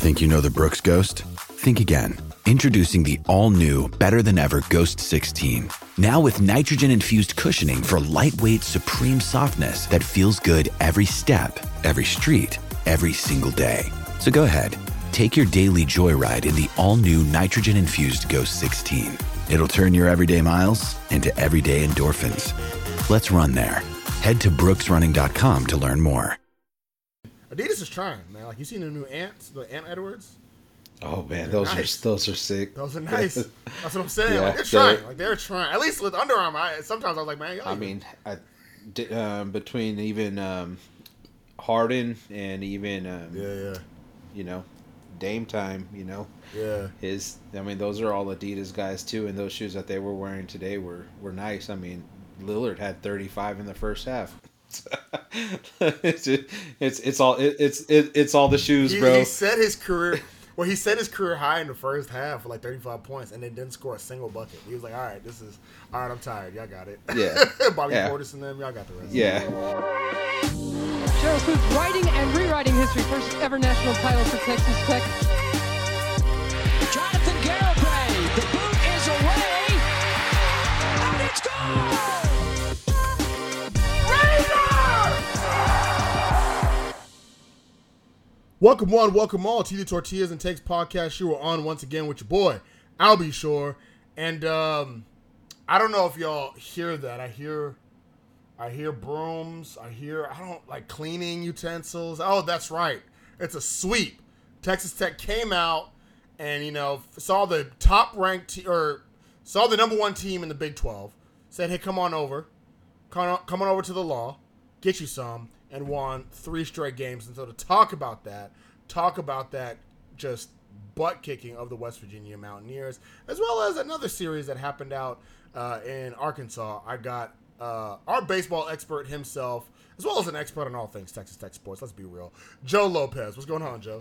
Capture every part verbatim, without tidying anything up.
Think you know the Brooks Ghost? Think again. Introducing the all-new, better-than-ever Ghost sixteen. Now with nitrogen-infused cushioning for lightweight, supreme softness that feels good every step, every street, every single day. So go ahead, take your daily joyride in the all-new nitrogen-infused Ghost sixteen. It'll turn your everyday miles into everyday endorphins. Let's run there. Head to brooks running dot com to learn more. Adidas is trying, man. Like, you seen the new Ants, the Ant Edwards? Oh man, They're those nice. are those are sick. Those are nice. That's what I'm saying. Yeah, like, they're trying. they're- Like they're trying. At least with Under Armour, I, sometimes I was like, man. I mean, I, di- um, between even um, Harden and even um, yeah, yeah, you know, Dame Time, you know, yeah. his. I mean, those are all Adidas guys too, and those shoes that they were wearing today were were nice. I mean, Lillard had thirty-five in the first half. it's, it's it's all it, it's it, it's all the shoes, He, bro. he set his career. Well, he set his career high in the first half for like thirty-five points, and then didn't score a single bucket. He was like, "All right, this is all right. I'm tired. Y'all got it." Yeah. Bobby Yeah. Portis and them, y'all got the rest. Yeah. Cheryl Smith writing and rewriting history. First ever national title for Texas Tech. Jonathan Garibay, the boot is away, and it's gone! Welcome one, welcome all to the Tortillas and Takes podcast. You are on once again with your boy, Albie Shore. And um, I don't know if y'all hear that. I hear I hear brooms. I hear, I don't like cleaning utensils. Oh, that's right. It's a sweep. Texas Tech came out and, you know, saw the top ranked, te- or saw the number one team in the Big twelve. Said, hey, come on over. Come on, come on over to the law. Get you some. And won three straight games. And so to talk about that, talk about that just butt kicking of the West Virginia Mountaineers, as well as another series that happened out uh, in Arkansas, I got uh, our baseball expert himself, as well as an expert on all things Texas Tech sports. Let's be real. Joe Lopez. What's going on, Joe?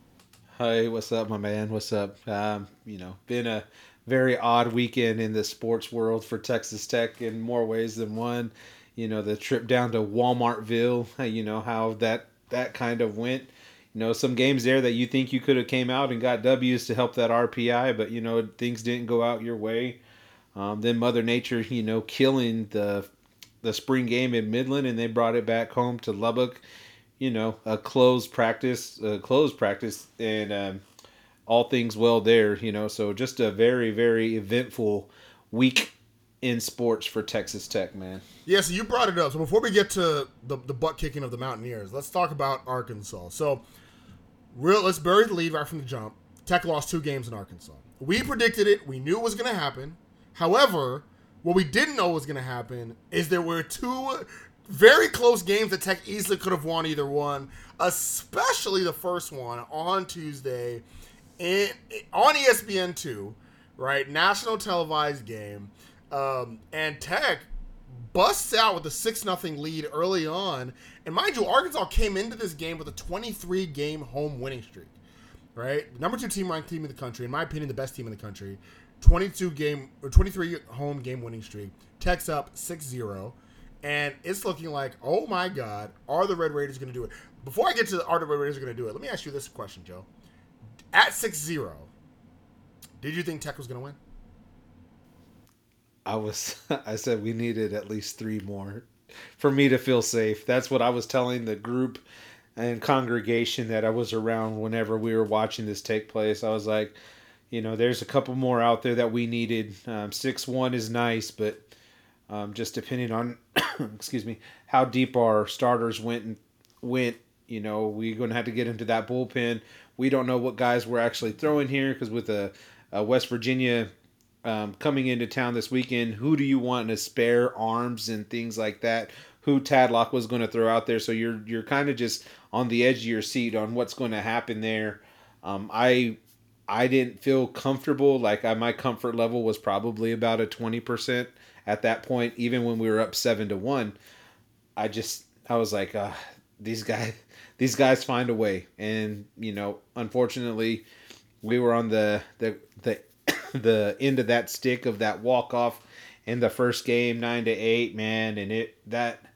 Hey, what's up, my man? What's up? Um, you know, been a very odd weekend in the sports world for Texas Tech in more ways than one. You know, the trip down to Walmartville, you know, how that, that kind of went. You know, some games there that you think you could have came out and got W's to help that R P I, but, you know, things didn't go out your way. Um, then Mother Nature, you know, killing the the spring game in Midland, and they brought it back home to Lubbock. You know, a closed practice, a closed practice, and um, all things well there, you know. So just a very, very eventful week in sports for Texas Tech, man. Yeah, so you brought it up. So before we get to the, the butt kicking of the Mountaineers, let's talk about Arkansas. So real, let's bury the lead right from the jump. Tech lost two games in Arkansas. We predicted it. We knew it was going to happen. However, what we didn't know was going to happen is there were two very close games that Tech easily could have won either one, especially the first one on Tuesday in, on E S P N two, right? National televised game. Um, and Tech busts out with a six nothing lead early on. And mind you, Arkansas came into this game with a twenty-three game home winning streak, right? Number two team ranked team in the country. In my opinion, the best team in the country. twenty-two game or twenty-three home game winning streak. Tech's up six zero. And it's looking like, oh my God, are the Red Raiders going to do it? Before I get to the, are the Red Raiders going to do it, let me ask you this question, Joe. At six zero, did you think Tech was going to win? I was, I said we needed at least three more for me to feel safe. That's what I was telling the group and congregation that I was around whenever we were watching this take place. I was like, you know, there's a couple more out there that we needed. Um, six one is nice, but um, just depending on, excuse me, how deep our starters went and went, you know, we're going to have to get into that bullpen. We don't know what guys we're actually throwing here because with a, a West Virginia Um, coming into town this weekend, who do you want to spare arms and things like that? Who Tadlock was going to throw out there? So you're you're kind of just on the edge of your seat on what's going to happen there. Um, I I didn't feel comfortable. Like I, my comfort level was probably about a twenty percent at that point. Even when we were up seven to one, I just I was like, uh, these guys these guys find a way. And you know, unfortunately, we were on the the the the end of that stick of that walk-off in the first game, nine to eight, man, and it that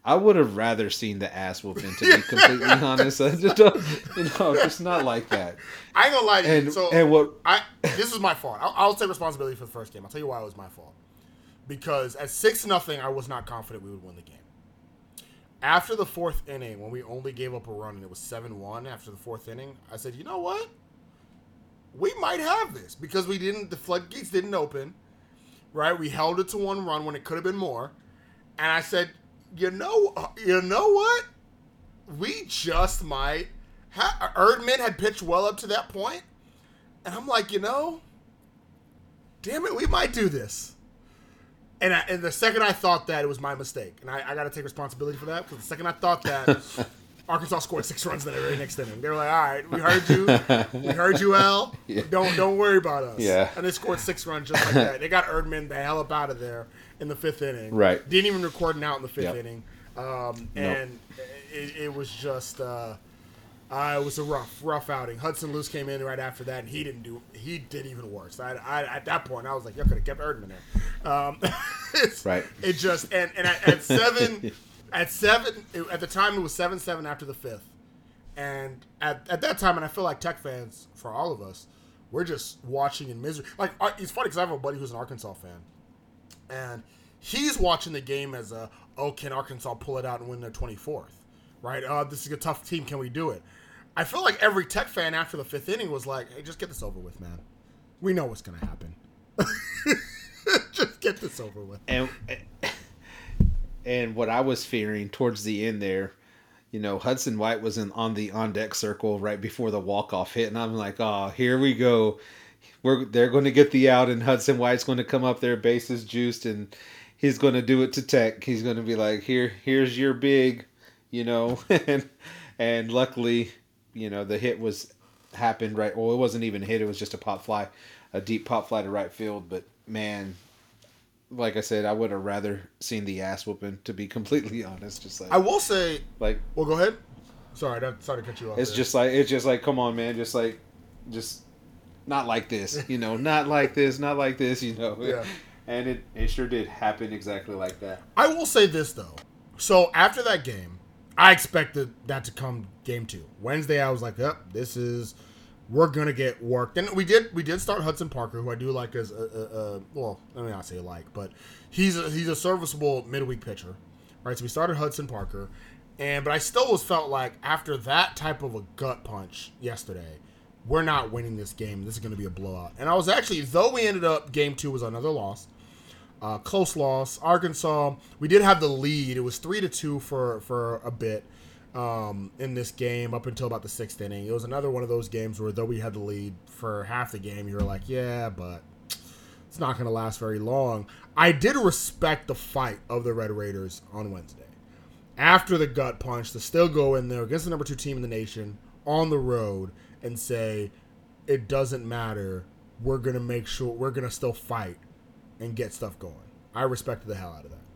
I would have rather seen the ass whooping, to be completely honest. I just don't, you know, just not like that. I ain't gonna lie to you. And, So and what I this is my fault. I'll, I'll take responsibility for the first game. I'll tell you why it was my fault. Because at six nothing, I was not confident we would win the game. After the fourth inning, when we only gave up a run and it was seven one after the fourth inning, I said, you know what? We might have this because we didn't. The floodgates didn't open, right? We held it to one run when it could have been more, and I said, you know, you know what? We just might. Ha- Erdman had pitched well up to that point, and I'm like, you know, damn it, we might do this. And, I, and the second I thought that, it was my mistake, and I, I got to take responsibility for that because the second I thought that, Arkansas scored six runs in the very next inning. They were like, "All right, we heard you, we heard you, Al. Yeah. Don't don't worry about us." Yeah. And they scored six runs just like that. They got Erdman the hell up out of there in the fifth inning. Right. Didn't even record an out in the fifth Yep. inning. Um, Nope. and it, it was just, uh, uh, it was a rough, rough outing. Hudson Luce came in right after that, and he didn't do. He did even worse. I, I at that point, I was like, "You could have kept Erdman there." Um, it's, Right. It just and and at, at seven, at seven, it, at the time it was seven seven after the fifth, and at at that time, and I feel like Tech fans, for all of us, we're just watching in misery. Like uh, it's funny because I have a buddy who's an Arkansas fan, and he's watching the game as a, oh, can Arkansas pull it out and win their twenty-fourth? Right? Uh, this is a tough team. Can we do it? I feel like every Tech fan after the fifth inning was like, hey, just get this over with, man. We know what's going to happen. Just get this over with. and and what I was fearing towards the end there, you know, Hudson White was in on the on deck circle right before the walk off hit, and I'm like, oh, here we go. We're they're going to get the out, and Hudson White's going to come up there, bases juiced, and he's going to do it to Tech. He's going to be like, here, here's your big, you know, and and luckily, you know, the hit was happened right. Well, it wasn't even a hit; it was just a pop fly, a deep pop fly to right field. But man, like I said, I would have rather seen the ass whooping, to be completely honest. Just like I will say, like, well, go ahead. Sorry, that, sorry to cut you off. it's there. just like it's just like, come on, man, just like, just not like this, you know, not like this, not like this, you know. Yeah. And it it sure did happen exactly like that. I will say this though. So after that game, I expected that to come game two. Wednesday, I was like, "Yep, this is we're gonna get worked." And we did. We did start Hudson Parker, who I do like as a, a, a well, let me not say like, but he's a, he's a serviceable midweek pitcher, right? So we started Hudson Parker, and but I still was felt like after that type of a gut punch yesterday, we're not winning this game. This is gonna be a blowout. And I was actually, though we ended up game two was another loss. Uh, close loss. Arkansas, we did have the lead. It was three to two for for a bit um, in this game up until about the sixth inning. It was another one of those games where though we had the lead for half the game, you were like, yeah, but it's not going to last very long. I did respect the fight of the Red Raiders on Wednesday. After the gut punch, to still go in there against the number two team in the nation on the road and say, it doesn't matter. We're going to make sure we're going to still fight and get stuff going. I respected the hell out of that.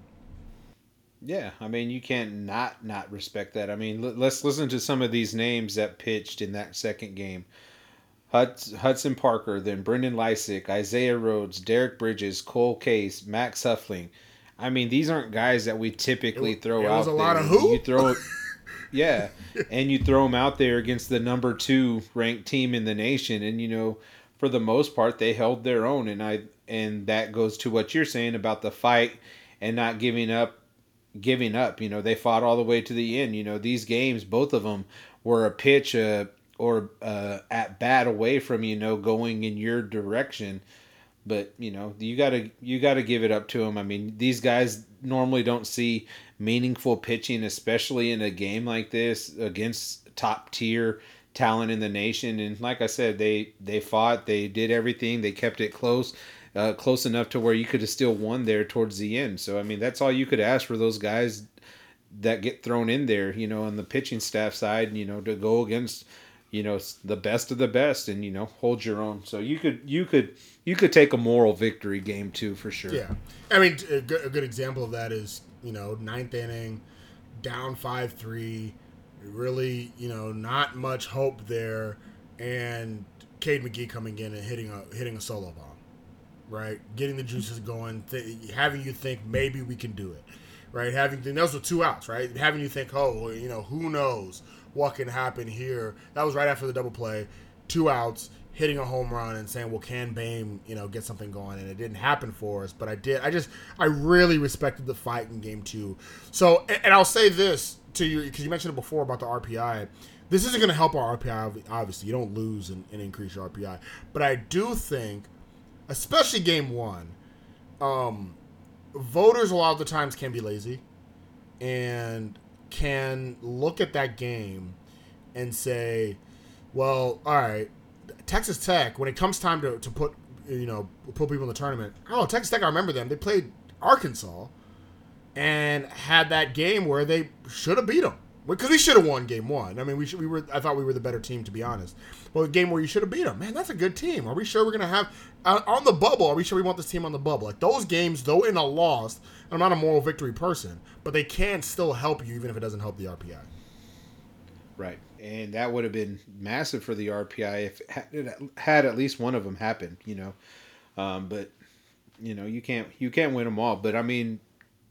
Yeah, I mean, you can't not not respect that. I mean, l- let's listen to some of these names that pitched in that second game. Hud- Hudson Parker, then Brendan Lysick, Isaiah Rhodes, Derek Bridges, Cole Case, Max Huffling. I mean, these aren't guys that we typically It- throw it out was a there. lot of who? You throw, yeah, and you throw them out there against the number two ranked team in the nation, and you know, for the most part, they held their own, and I and that goes to what you're saying about the fight and not giving up. Giving up, you know, they fought all the way to the end. You know, these games, both of them were a pitch uh, or uh, at bat away from, you know, going in your direction. But you know, you gotta you gotta give it up to them. I mean, these guys normally don't see meaningful pitching, especially in a game like this against top tier talent in the nation. And like I said, they they fought, they did everything, they kept it close. Uh, close enough to where you could have still won there towards the end. So, I mean, that's all you could ask for those guys that get thrown in there, you know, on the pitching staff side, you know, to go against, you know, the best of the best and, you know, hold your own. So you could, you could, you could take a moral victory game too, for sure. Yeah. I mean, a good, a good example of that is, you know, ninth inning, down five three, really, you know, not much hope there, and Cade McGee coming in and hitting a hitting a solo bomb. Right, getting the juices going, th- having you think maybe we can do it, right? Having those were two outs, right? Having you think, oh, well, you know, who knows what can happen here? That was right after the double play, two outs, hitting a home run, and saying, well, can Boehm, you know, get something going? And it didn't happen for us, but I did. I just, I really respected the fight in game two. So, and, and I'll say this to you because you mentioned it before about the R P I. This isn't going to help our R P I, obviously. You don't lose and, and increase your R P I. But I do think, especially game one, um, voters a lot of the times can be lazy and can look at that game and say, well, all right, Texas Tech, when it comes time to, to put, you know, put people in the tournament, oh, Texas Tech, I remember them. They played Arkansas and had that game where they should have beat them. Because we should have won game one. I mean, we should, we were. I thought we were the better team, to be honest. But a game where you should have beat them, man, that's a good team. Are we sure we're going to have uh, on the bubble? Are we sure we want this team on the bubble? Like those games, though in a loss, I'm not a moral victory person, but they can still help you even if it doesn't help the R P I. Right, and that would have been massive for the R P I if it had at least one of them happen. You know, um, but you know you can't you can't win them all. But I mean,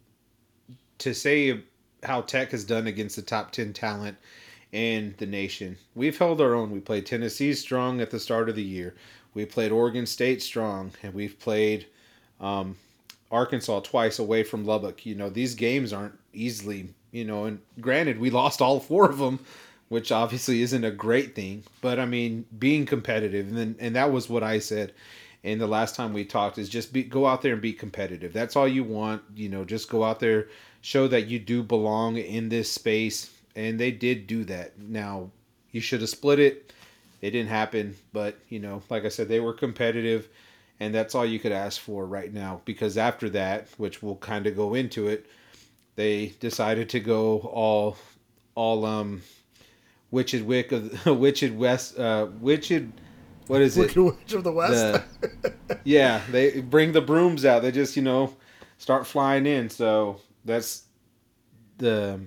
to say how Tech has done against the top ten talent in the nation. We've held our own. We played Tennessee strong at the start of the year. We played Oregon State strong, and we've played um, Arkansas twice away from Lubbock. You know, these games aren't easily, you know, and granted, we lost all four of them, which obviously isn't a great thing. But, I mean, being competitive, and then, and that was what I said and the last time we talked, is just be, go out there and be competitive. That's all you want. You know, just go out there, show that you do belong in this space. And they did do that. Now, you should have split it. It didn't happen. But, you know, like I said, they were competitive. And that's all you could ask for right now. Because after that, which we'll kind of go into it, they decided to go all, all, um, Witched Wick of the, Witched West, uh, Witched... What is it? Witch of the West. The, yeah, they bring the brooms out. They just, you know, start flying in. So that's the.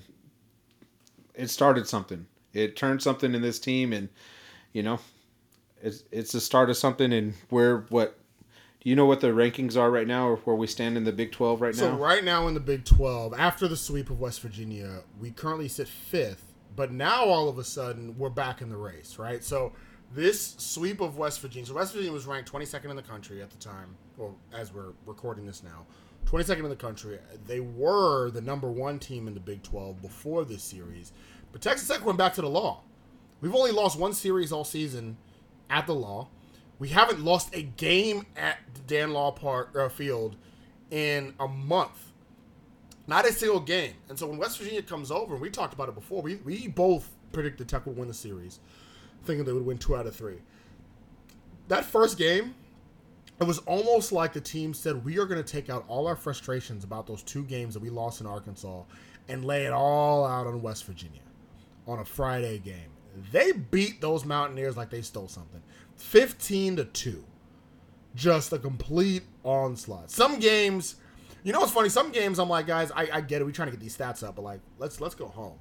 It started something. It turned something in this team, and you know, it's it's the start of something. And where what? Do you know what the rankings are right now, or where we stand in the Big twelve right so now? So right now in the Big twelve, after the sweep of West Virginia, we currently sit fifth. But now all of a sudden we're back in the race, right? So. This sweep of West Virginia, so West Virginia was ranked twenty-second in the country at the time, or as we're recording this now, twenty-second in the country. They were the number one team in the Big twelve before this series, but Texas Tech went back to the Law. We've only lost one series all season at the Law. We haven't lost a game at Dan Law Park uh, Field in a month. Not a single game. And so when West Virginia comes over, and we talked about it before, we, we both predicted Tech would win the series, thinking they would win two out of three. That first game, it was almost like the team said, we are going to take out all our frustrations about those two games that we lost in Arkansas and lay it all out on West Virginia on a Friday game. They beat those Mountaineers like they stole something. fifteen to two. Just a complete onslaught. Some games, you know what's funny? Some games I'm like, guys, I, I get it. We're trying to get these stats up, but like, let's let's go home.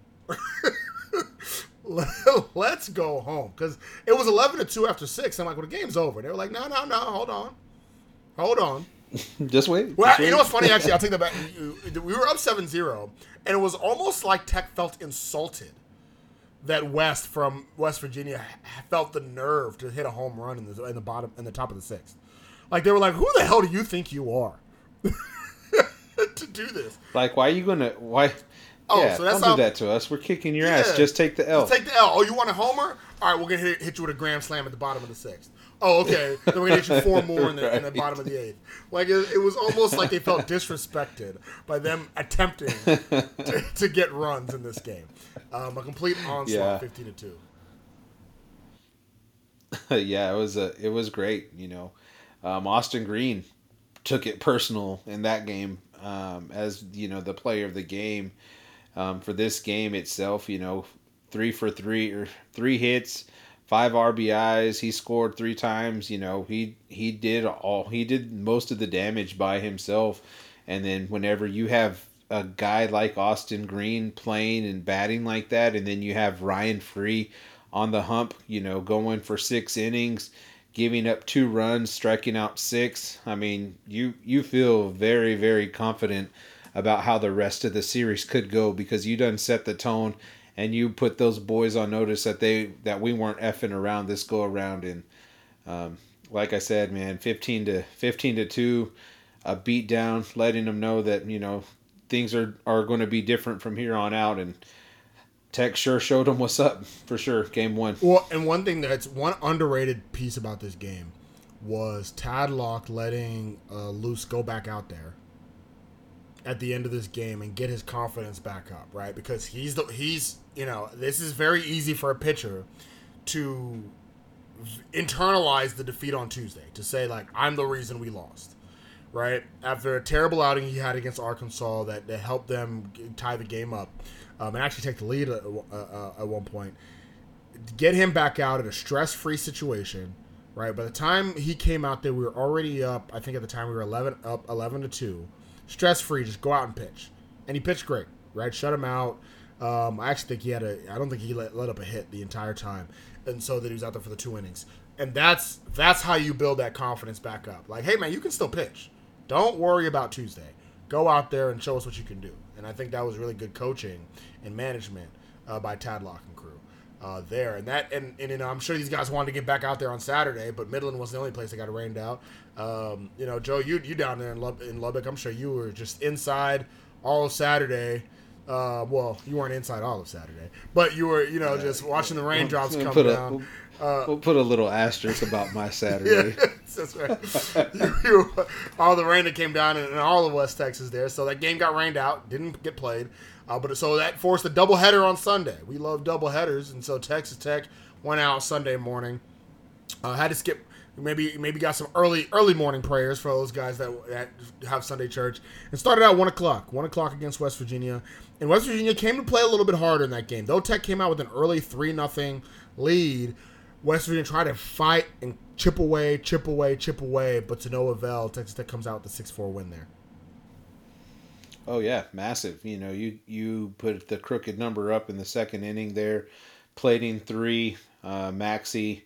Let's go home, because it was eleven to two after six. I'm like, well, the game's over. They were like, no, no, no, hold on, hold on. Just wait. Well, just you wait. know what's funny? Actually, I'll take that back. We were up seven zero, and it was almost like Tech felt insulted that West from West Virginia felt the nerve to hit a home run in the in the bottom in the top of the sixth. Like they were like, who the hell do you think you are to do this? Like, why are you gonna why? Oh, yeah, so that's don't how, do that to us. We're kicking your yeah, ass. Just take the L. Just take the L. Oh, you want a homer? All right, we're going to hit, hit you with a grand slam at the bottom of the sixth. Oh, okay. Then we're going to hit you four more in the, right. in the bottom of the eighth. Like, it, it was almost like they felt disrespected by them attempting to, to get runs in this game. Um, a complete onslaught, yeah. fifteen to two. Yeah, it was a, it was great, you know. Um, Austin Green took it personal in that game um, as, you know, the player of the game. Um, for this game itself, you know, three for three or three hits, five R B Is. He scored three times. You know, he he did all he did most of the damage by himself. And then whenever you have a guy like Austin Green playing and batting like that, and then you have Ryan Free on the hump, you know, going for six innings, giving up two runs, striking out six. I mean, you you feel very very confident about how the rest of the series could go, because you done set the tone and you put those boys on notice that they that we weren't effing around this go around. And um, like I said, man, fifteen to two, a beat down, letting them know that, you know, things are, are going to be different from here on out. And Tech sure showed them what's up, for sure, game one. Well, and one thing that's one underrated piece about this game was Tadlock letting uh, Luce go back out there at the end of this game and get his confidence back up, right? Because he's the he's you know this is very easy for a pitcher to internalize the defeat on Tuesday, to say like, I'm the reason we lost, right? After a terrible outing he had against Arkansas that, that helped them tie the game up um, and actually take the lead at, uh, at one point, get him back out in a stress-free situation, right? By the time he came out there, we were already up. I think at the time we were eleven up eleven to two. Stress-free, just go out and pitch. And he pitched great, right? Shut him out. Um, I actually think he had a – I don't think he let, let up a hit the entire time. And so that he was out there for the two innings. And that's that's how you build that confidence back up. Like, hey, man, you can still pitch. Don't worry about Tuesday. Go out there and show us what you can do. And I think that was really good coaching and management uh, by Tadlock and crew uh, there. And that and, and you know, I'm sure these guys wanted to get back out there on Saturday, but Midland was the only place that got rained out. Um, you know, Joe, you you down there in, Lub- in Lubbock, I'm sure you were just inside all of Saturday. Uh, well, you weren't inside all of Saturday, but you were, you know, just watching the raindrops We'll come put a- down. we'll- Uh, We'll put a little asterisk about my Saturday. yeah, that's right. you, you, all the rain that came down in, in all of West Texas there. So that game got rained out, didn't get played. Uh, but so that forced a doubleheader on Sunday. We love doubleheaders, and so Texas Tech went out Sunday morning. Uh, had to skip. Maybe maybe got some early early morning prayers for those guys that, that have Sunday church. And started out one o'clock. one o'clock against West Virginia. And West Virginia came to play a little bit harder in that game. Though Tech came out with an early three nothing lead, West Virginia tried to fight and chip away, chip away, chip away, but to no avail. Texas Tech comes out with a six four win there. Oh, yeah, massive. You know, you, you put the crooked number up in the second inning there, plating three, uh, Maxey,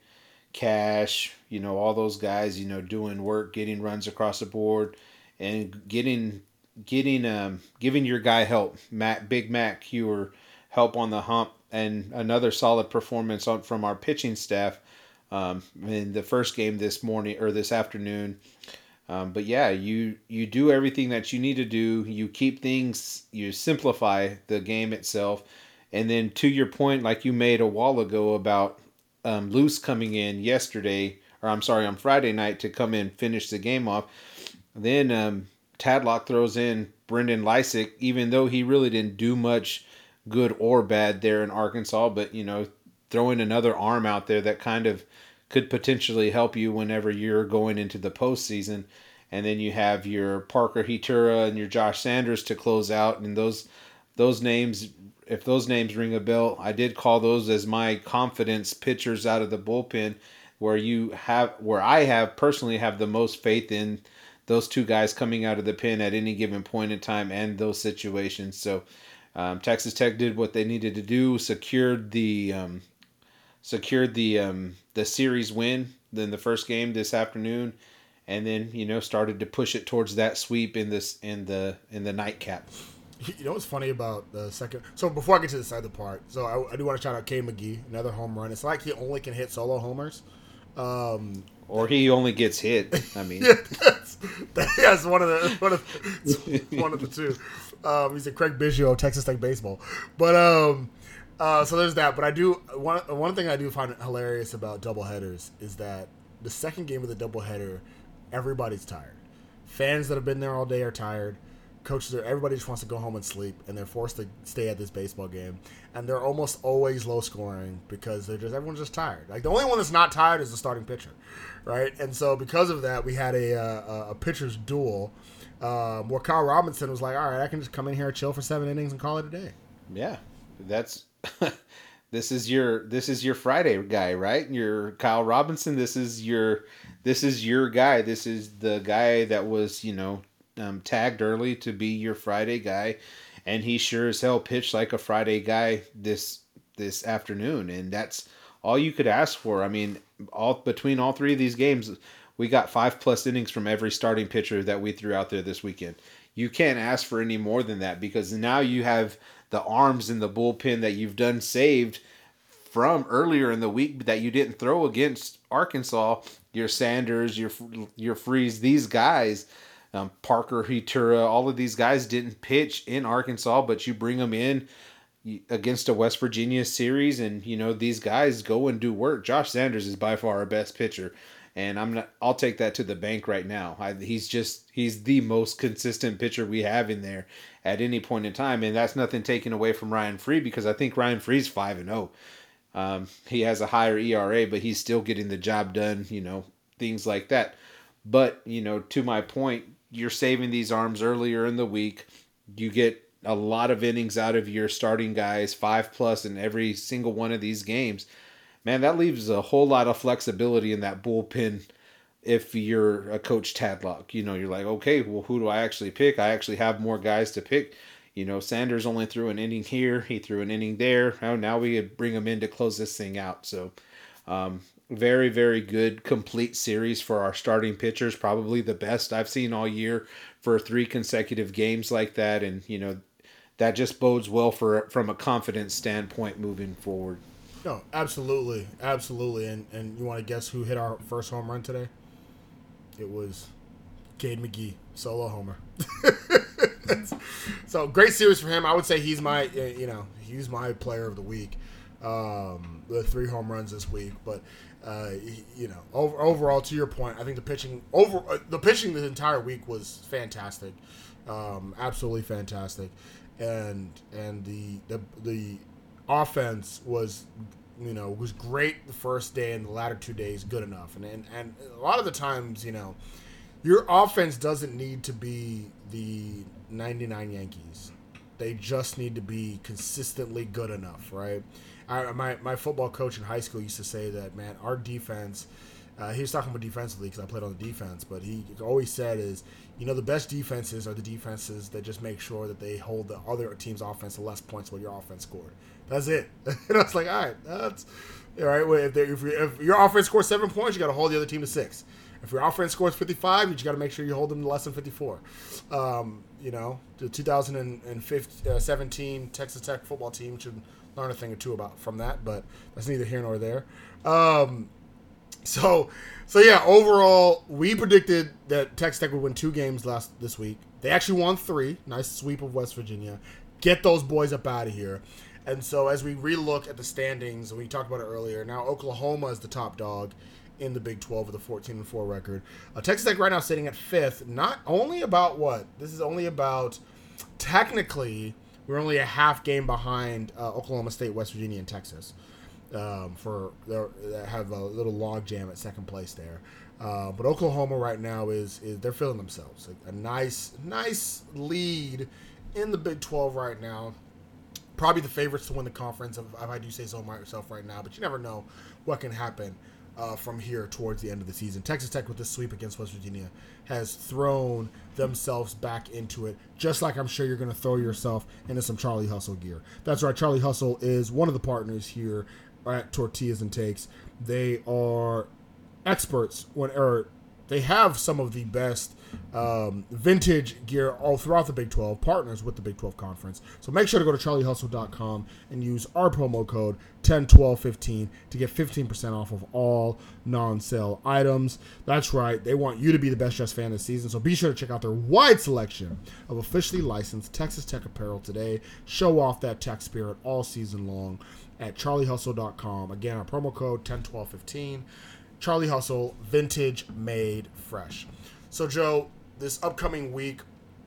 Cash, you know, all those guys, you know, doing work, getting runs across the board, and getting, getting, um, giving your guy help. Matt, Big Mac Hewer, help on the hump, and another solid performance on, from our pitching staff um, in the first game this morning or this afternoon. Um, but yeah, you you do everything that you need to do. You keep things, you simplify the game itself, and then to your point, like you made a while ago about um, Luce coming in yesterday, or I'm sorry, on Friday night to come in finish the game off. Then um, Tadlock throws in Brendan Lysick, even though he really didn't do much good or bad there in Arkansas, but, you know, throwing another arm out there that kind of could potentially help you whenever you're going into the postseason. And then you have your Parker Hitura and your Josh Sanders to close out. And those those names, if those names ring a bell, I did call those as my confidence pitchers out of the bullpen, where you have, where I have personally have the most faith in those two guys coming out of the pen at any given point in time and those situations. So Um, Texas Tech did what they needed to do, secured the um, secured the um, the series win in the first game this afternoon, and then, you know, started to push it towards that sweep in this in the in the nightcap. You know what's funny about the second? So before I get to the second part, so I, I do want to shout out Kay McGee, another home run. It's like he only can hit solo homers. Um, Or he only gets hit. I mean, yeah, that's, that's one of the one of the, one of the two. Um, he's a Craig Biggio of Texas Tech baseball, but um, uh, so there's that. But I do one one thing I do find hilarious about doubleheaders is that the second game of the doubleheader, everybody's tired. Fans that have been there all day are tired. Coaches are everybody just wants to go home and sleep, and they're forced to stay at this baseball game. And they're almost always low scoring because they're just everyone's just tired. Like the only one that's not tired is the starting pitcher, right? And so because of that, we had a uh, a pitcher's duel. Um, where Kyle Robinson was like, all right, I can just come in here, chill for seven innings, and call it a day. yeah, that's this is your this is your Friday guy, right? Your Kyle Robinson. This is your this is your guy. This is the guy that was, you know, um, tagged early to be your Friday guy, and he sure as hell pitched like a Friday guy this this afternoon, and that's all you could ask for. I mean, all between all three of these games, we got five plus innings from every starting pitcher that we threw out there this weekend. you can't ask for any more than that, because now you have the arms in the bullpen that you've done saved from earlier in the week that you didn't throw against Arkansas. Your Sanders, your your Freeze, these guys, um, Parker, Hitura, all of these guys didn't pitch in Arkansas, but you bring them in against a West Virginia series, and you know these guys go and do work. Josh Sanders is by far our best pitcher, and I'm not. I'll take that to the bank right now. I, he's just he's the most consistent pitcher we have in there at any point in time, and that's nothing taken away from Ryan Free, because I think Ryan Free's five and zero. Um, he has a higher E R A, but he's still getting the job done. You know, things like that. But you know, to my point, you're saving these arms earlier in the week. You get a lot of innings out of your starting guys, five plus in every single one of these games. Man, that leaves a whole lot of flexibility in that bullpen. If you're a Coach Tadlock, you know, you're like, okay, well, who do I actually pick? I actually have more guys to pick. You know, Sanders only threw an inning here. He threw an inning there. Oh, now we could bring him in to close this thing out. So, um, very, very good, complete series for our starting pitchers. Probably the best I've seen all year for three consecutive games like that. And, you know, that just bodes well for from a confidence standpoint moving forward. No, absolutely, absolutely. And and you want to guess who hit our first home run today? It was Cade McGee, solo homer. So great series for him. I would say he's my, you know, he's my player of the week. Um, the three home runs this week, but uh, you know, over, overall, to your point, I think the pitching over uh, the pitching the entire week was fantastic, um, absolutely fantastic, and and the the the offense was, you know, was great the first day, and the latter two days good enough, and and, and a lot of the times, you know, your offense doesn't need to be the ninety-nine Yankees. They just need to be consistently good enough, right? I, my my football coach in high school used to say that, man, our defense, uh, he was talking about defensively because I played on the defense, but he always said is, you know, the best defenses are the defenses that just make sure that they hold the other team's offense to less points than what your offense scored. That's it. And I was like, all right, that's all right. Well, if, if, if your offense scores seven points, you got to hold the other team to six. If your offense scores fifty-five, you just got to make sure you hold them to less than fifty-four. Um, you know, the two thousand seventeen Texas Tech football team should learn a thing or two about from that, but that's neither here nor there. Um, so, so yeah, overall, we predicted that Texas Tech would win two games last this week. They actually won three. Nice sweep of West Virginia. Get those boys up out of here. And so as we relook at the standings, we talked about it earlier, now Oklahoma is the top dog in the Big twelve with a fourteen and four record. Uh, Texas Tech right now sitting at fifth, not only about what? This is only about, technically, we're only a half game behind uh, Oklahoma State, West Virginia, and Texas. Um, for they have a little log jam at second place there. Uh, but Oklahoma right now is, is they're feeling themselves. A, a nice, nice lead in the Big twelve right now. Probably the favorites to win the conference, if, if I do say so myself right now. But you never know what can happen Uh, from here towards the end of the season. Texas Tech with this sweep against West Virginia has thrown themselves back into it, just like I'm sure you're going to throw yourself into some Charlie Hustle gear. That's right, Charlie Hustle is one of the partners here at Tortillas and Takes. They are experts when, or they have some of the best um, vintage gear all throughout the Big twelve, partners with the Big twelve Conference. So make sure to go to charlie hustle dot com and use our promo code ten twelve fifteen to get fifteen percent off of all non-sale items. That's right, they want you to be the best dressed fan this season, so be sure to check out their wide selection of officially licensed Texas Tech apparel today. Show off that Tech spirit all season long at charlie hustle dot com. Again, our promo code ten twelve fifteen. Charlie Hustle, vintage made fresh. So, Joe, this upcoming week,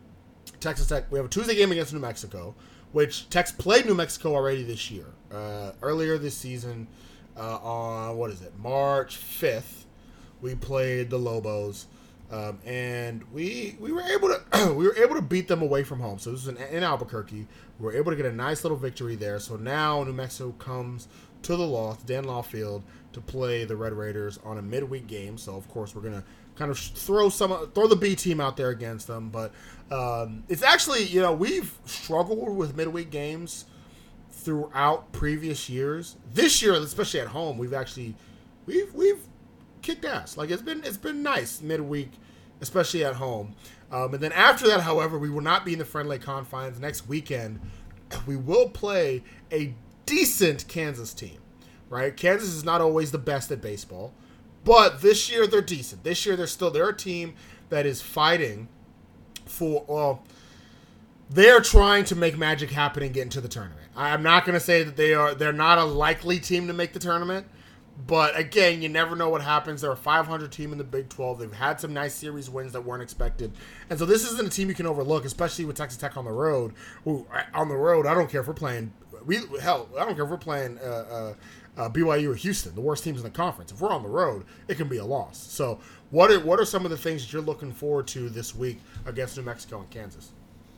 Texas Tech, we have a Tuesday game against New Mexico, which Tech's played New Mexico already this year. Uh, earlier this season, uh, on, what is it, March fifth, we played the Lobos, um, and we we were able to we were able to beat them away from home. So this was in, in Albuquerque. We were able to get a nice little victory there. So now New Mexico comes to the Law, Dan Law Field, to play the Red Raiders on a midweek game. So of course we're gonna kind of throw some throw the B team out there against them. But um, it's actually, you know, we've struggled with midweek games throughout previous years. This year, especially at home, we've actually we've we've kicked ass. Like it's been it's been nice midweek especially at home. Um, and then after that, however, we will not be in the friendly confines. Next weekend, we will play a decent Kansas team, right? Kansas is not always the best at baseball, but this year they're decent. This year they're still they're a team that is fighting for, well, they're trying to make magic happen and get into the tournament. I'm not going to say that they are they're not a likely team to make the tournament, but again, you never know what happens. They're a five hundred team in the Big twelve. They've had some nice series wins that weren't expected. And so this isn't a team you can overlook, especially with Texas Tech on the road. Ooh, on the road, I don't care if we're playing we hell, I don't care if we're playing uh, uh, uh, B Y U or Houston, the worst teams in the conference. If we're on the road, it can be a loss. So what are, what are some of the things that you're looking forward to this week against New Mexico and Kansas?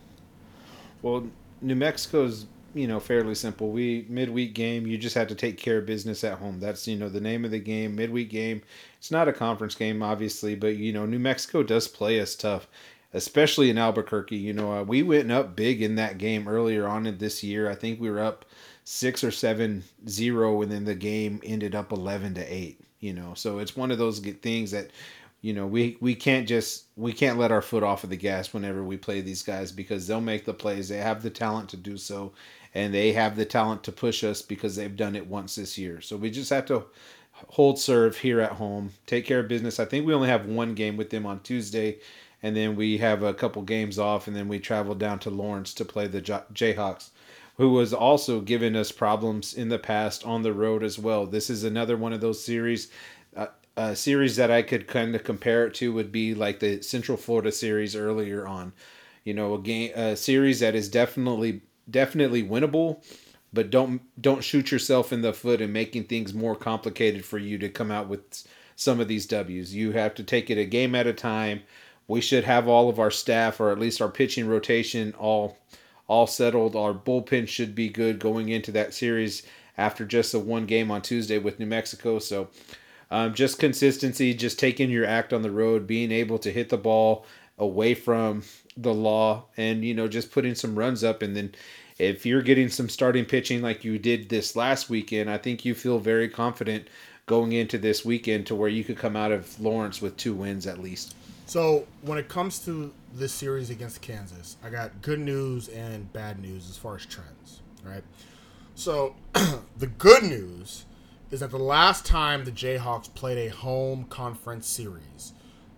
Well, New Mexico's, you know, fairly simple. We midweek game, you just have to take care of business at home. That's, you know, the name of the game, midweek game. It's not a conference game, obviously, but, you know, New Mexico does play us tough, especially in Albuquerque. You know, uh, we went up big in that game earlier on in this year. I think we were up six or seven zero, and then the game ended up eleven to eight, you know. So it's one of those things that, you know, we, we can't just, we can't let our foot off of the gas whenever we play these guys, because they'll make the plays. They have the talent to do so, and they have the talent to push us because they've done it once this year. So we just have to hold serve here at home, take care of business. I think we only have one game with them on Tuesday, and then we have a couple games off, and then we travel down to Lawrence to play the Jayhawks, who was also giving us problems in the past on the road as well. This is another one of those series. Uh, a series that I could kind of compare it to would be like the Central Florida series earlier on. You know, a game, a series that is definitely definitely winnable, but don't don't shoot yourself in the foot and making things more complicated for you to come out with some of these W's. You have to take it a game at a time. We should have all of our staff, or at least our pitching rotation, all all settled. Our bullpen should be good going into that series after just the one game on Tuesday with New Mexico. So um, just consistency, just taking your act on the road, being able to hit the ball away from the law, and, you know, just putting some runs up. And then if you're getting some starting pitching like you did this last weekend, I think you feel very confident going into this weekend to where you could come out of Lawrence with two wins at least. So when it comes to this series against Kansas, I got good news and bad news as far as trends, right? So the good news is that the last time the Jayhawks played a home conference series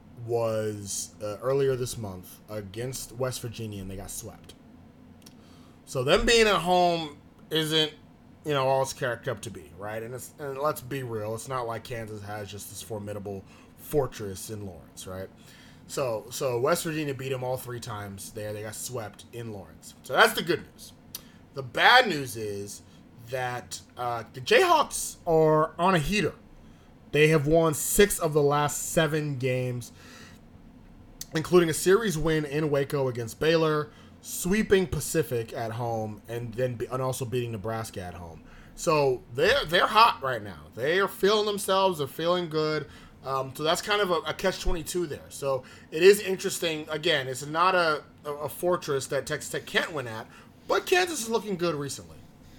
was uh, earlier this month against West Virginia, and they got swept. So them being at home isn't, you know, all it's cracked up to be, right? And it's, and let's be real, it's not like Kansas has just this formidable fortress in Lawrence, right? So so West Virginia beat them all three times there. They got swept in Lawrence. So that's the good news. The bad news is that uh, the Jayhawks are on a heater. They have won six of the last seven games, including a series win in Waco against Baylor, sweeping Pacific at home, and then be, and also beating Nebraska at home. So they're they're hot right now. They are feeling themselves. They're feeling good. Um, so that's kind of a, a catch twenty-two there. So it is interesting. Again, it's not a, a, a fortress that Texas Tech can't win at, but Kansas is looking good recently.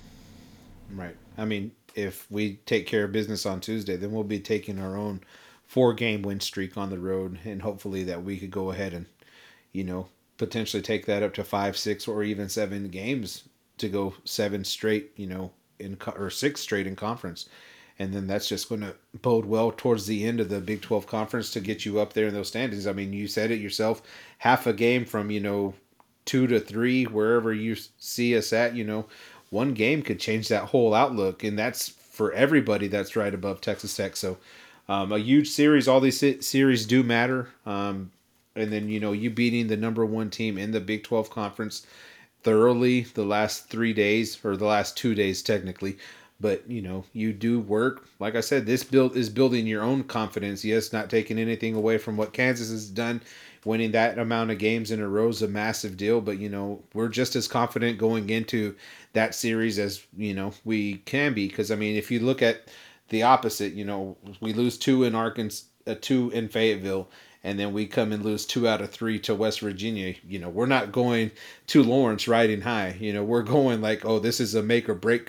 Right. I mean, if we take care of business on Tuesday, then we'll be taking our own four-game win streak on the road, and hopefully that we could go ahead and, you know, potentially take that up to five, six, or even seven games to go seven straight, you know, in or six straight in conference. And then that's just going to bode well towards the end of the Big twelve conference to get you up there in those standings. I mean, you said it yourself, half a game from, you know, two to three, wherever you see us at, you know, one game could change that whole outlook. And that's for everybody that's right above Texas Tech. So um, a huge series. All these series do matter. Um, and then, you know, you beating the number one team in the Big twelve conference thoroughly the last three days, or the last two days technically. But, you know, you do work. Like I said, this build is building your own confidence. Yes, not taking anything away from what Kansas has done. Winning that amount of games in a row is a massive deal. But, you know, we're just as confident going into that series as, you know, we can be. Because, I mean, if you look at the opposite, you know, we lose two in Arkansas, uh, two in Fayetteville, and then we come and lose two out of three to West Virginia. You know, we're not going to Lawrence riding high. You know, we're going like, oh, this is a make or break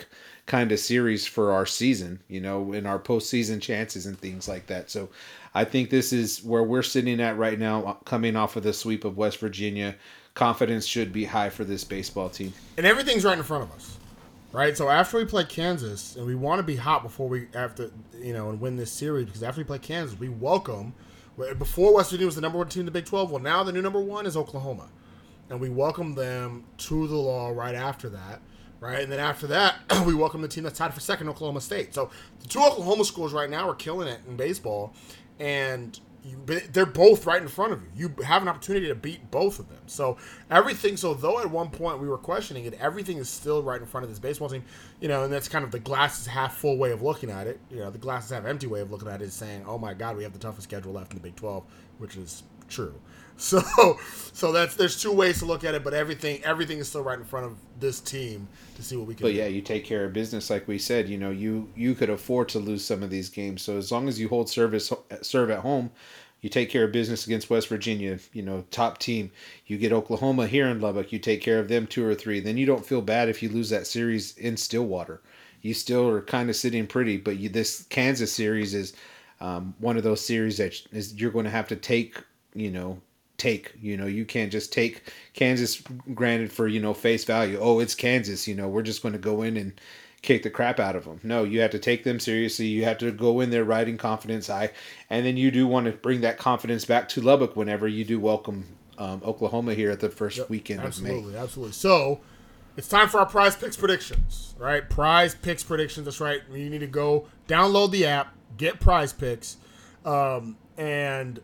kind of series for our season, you know, in our postseason chances and things like that. So I think this is where we're sitting at right now, coming off of the sweep of West Virginia. Confidence should be high for this baseball team. And everything's right in front of us, right? So after we play Kansas, and we want to be hot before we, after, you know, and win this series, because after we play Kansas, we welcome, before West Virginia was the number one team in the Big twelve, well, now the new number one is Oklahoma. And we welcome them to the law right after that, right? And then after that, we welcome the team that's tied for second, Oklahoma State. So the two Oklahoma schools right now are killing it in baseball, and you, they're both right in front of you. You have an opportunity to beat both of them. So everything, so though at one point we were questioning it, everything is still right in front of this baseball team, you know, and that's kind of the glass is half full way of looking at it. You know, the glass is half empty way of looking at it is saying, oh my God, we have the toughest schedule left in the Big twelve, which is true. So, so that's there's two ways to look at it, but everything everything is still right in front of this team to see what we can. But do. yeah, you take care of business, like we said. You know, you you could afford to lose some of these games. So as long as you hold service serve at home, you take care of business against West Virginia. You know, top team. You get Oklahoma here in Lubbock. You take care of them two or three. Then you don't feel bad if you lose that series in Stillwater. You still are kind of sitting pretty. But you, this Kansas series is um, one of those series that is you're going to have to take. You know. Take, you know, you can't just take Kansas granted for, you know, face value. Oh, it's Kansas, you know, we're just going to go in and kick the crap out of them. No, you have to take them seriously. You have to go in there riding confidence high. And then you do want to bring that confidence back to Lubbock whenever you do welcome um, Oklahoma here at the first yep, weekend absolutely, of May. Absolutely, absolutely. So it's time for our prize picks predictions, right? Prize picks predictions. That's right. You need to go download the app, get prize picks, um, and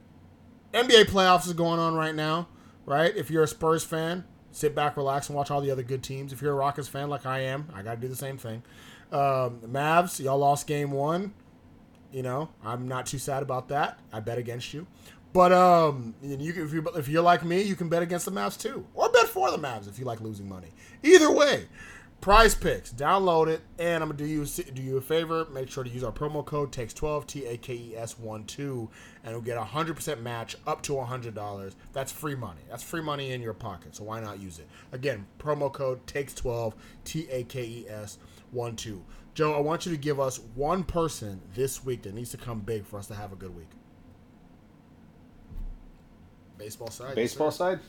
N B A playoffs is going on right now, right? If you're a Spurs fan, sit back, relax, and watch all the other good teams. If you're a Rockets fan like I am, I got to do the same thing. Um, Mavs, y'all lost game one. You know, I'm not too sad about that. I bet against you. But um, you can, if, you, if you're like me, you can bet against the Mavs too. Or bet for the Mavs if you like losing money. Either way. Prize Picks, download it, and I'm gonna do you do you a favor. Make sure to use our promo code takes twelve T A K E S one two, and you'll get a hundred percent match up to a hundred dollars. That's free money. That's free money in your pocket. So why not use it? Again, promo code takes twelve T A K E S one two. Joe, I want you to give us one person this week that needs to come big for us to have a good week. Baseball side. Baseball yes, side.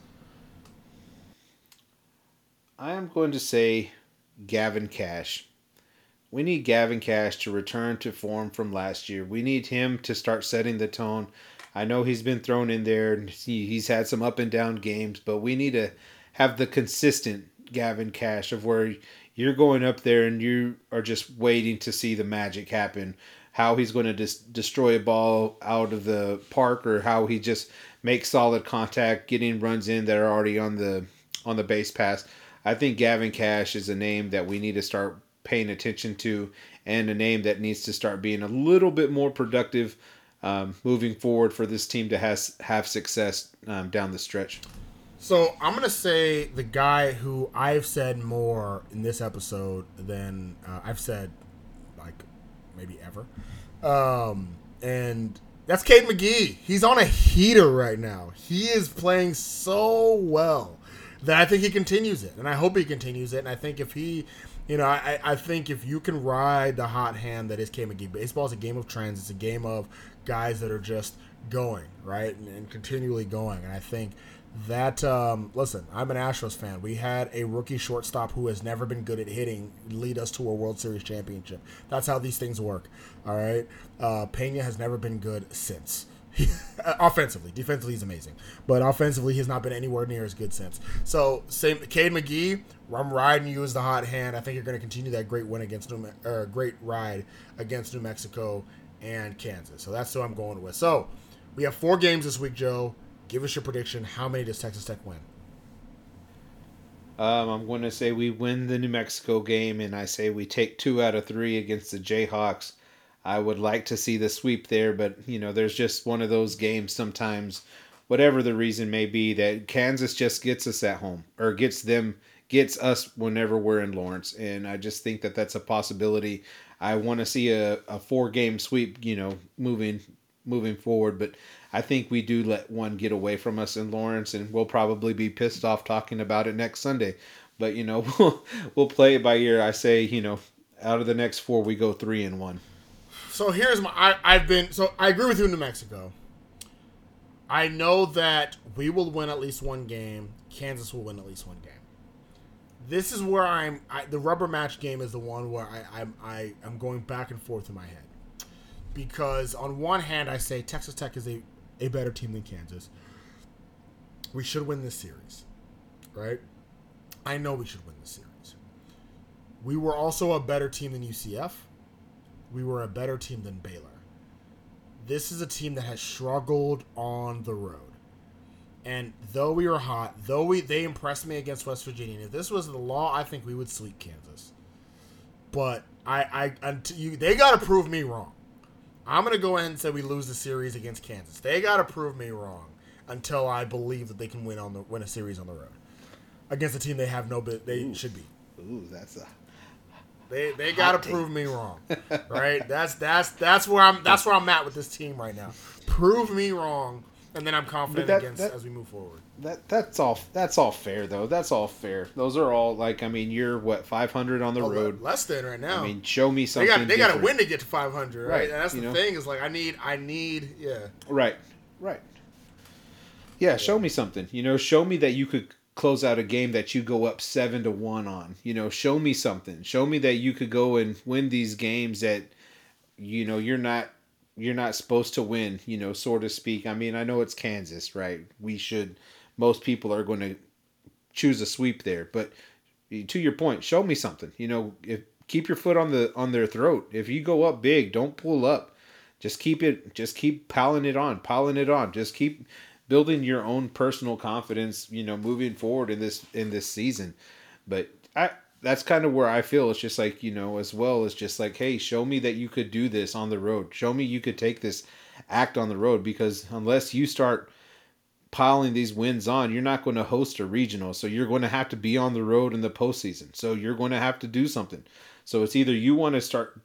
I am going to say Gavin Cash. We need Gavin Cash to return to form from last year. We need him to start setting the tone. I know he's been thrown in there and he, he's had some up and down games, but we need to have the consistent Gavin Cash of where you're going up there and you are just waiting to see the magic happen. How he's going to dis- destroy a ball out of the park, or how he just makes solid contact, getting runs in that are already on the on the base pass. I think Gavin Cash is a name that we need to start paying attention to, and a name that needs to start being a little bit more productive um, moving forward for this team to has, have success um, down the stretch. So I'm going to say the guy who I've said more in this episode than uh, I've said, like, maybe ever. Um, and that's Cade McGee. He's on a heater right now. He is playing so well that I think he continues it, and I hope he continues it. And I think if he, you know, I, I think if you can ride the hot hand that is Cade McGee, baseball is a game of trends. It's a game of guys that are just going, right, and, and continually going. And I think that, um, listen, I'm an Astros fan. We had a rookie shortstop who has never been good at hitting lead us to a World Series championship. That's how these things work, all right? Uh, Pena has never been good since. Offensively, defensively he's amazing, but offensively he has not been anywhere near as good since. So, same Cade McGee, I'm riding you as the hot hand. I think you're going to continue that great win against New, or great ride against New Mexico and Kansas. So that's who I'm going with. So we have four games this week, Joe. Give us your prediction. How many does Texas Tech win? Um, I'm going to say we win the New Mexico game, and I say we take two out of three against the Jayhawks. I would like to see the sweep there, but, you know, there's just one of those games sometimes, whatever the reason may be, that Kansas just gets us at home, or gets them, gets us whenever we're in Lawrence. And I just think that that's a possibility. I want to see a, a four-game sweep, you know, moving moving forward, but I think we do let one get away from us in Lawrence, and we'll probably be pissed off talking about it next Sunday. But, you know, we'll, we'll play it by ear. I say, you know, out of the next four, we go three and one. So here's my. I, I've been. So I agree with you in New Mexico. I know that we will win at least one game. Kansas will win at least one game. This is where I'm. I, the rubber match game is the one where I, I'm. I am going back and forth in my head, because on one hand I say Texas Tech is a, a better team than Kansas. We should win this series, right? I know we should win this series. We were also a better team than U C F. We were a better team than Baylor. This is a team that has struggled on the road. And though we were hot, though we they impressed me against West Virginia, and if this was the law, I think we would sweep Kansas. But I, I, until you, they got to prove me wrong. I'm going to go ahead and say we lose the series against Kansas. They got to prove me wrong until I believe that they can win on the win a series on the road against a team they have no bit they Ooh. should be. Ooh, that's a They they got to prove me wrong, right? That's that's that's where I'm that's where I'm at with this team right now. Prove me wrong, and then I'm confident that- against that- as we move forward. that that's all that's all fair though. That's all fair. Those are all like I mean you're what five hundred on the Oh, road. less than right now. I mean show me they something. got they got to different. win to get to five hundred, right? Right, And that's the you know. thing is like I need I need yeah. Right, right. Yeah, show me something. You know, show me that you could close out a game that you go up seven to one on. You know, show me something. Show me that you could go and win these games that, you know, you're not you're not supposed to win. You know, so to speak. I mean, I know it's Kansas, right? We should. Most people are going to choose a sweep there, but to your point, show me something. You know, if keep your foot on the on their throat. If you go up big, don't pull up. Just keep it. Just keep piling it on, piling it on. Just keep building your own personal confidence, you know, moving forward in this in this season. But I that's kind of where I feel. It's just like, you know, as well as just like, hey, show me that you could do this on the road. Show me you could take this act on the road, because unless you start piling these wins on, you're not going to host a regional. So you're going to have to be on the road in the postseason. So you're going to have to do something. So it's either you want to start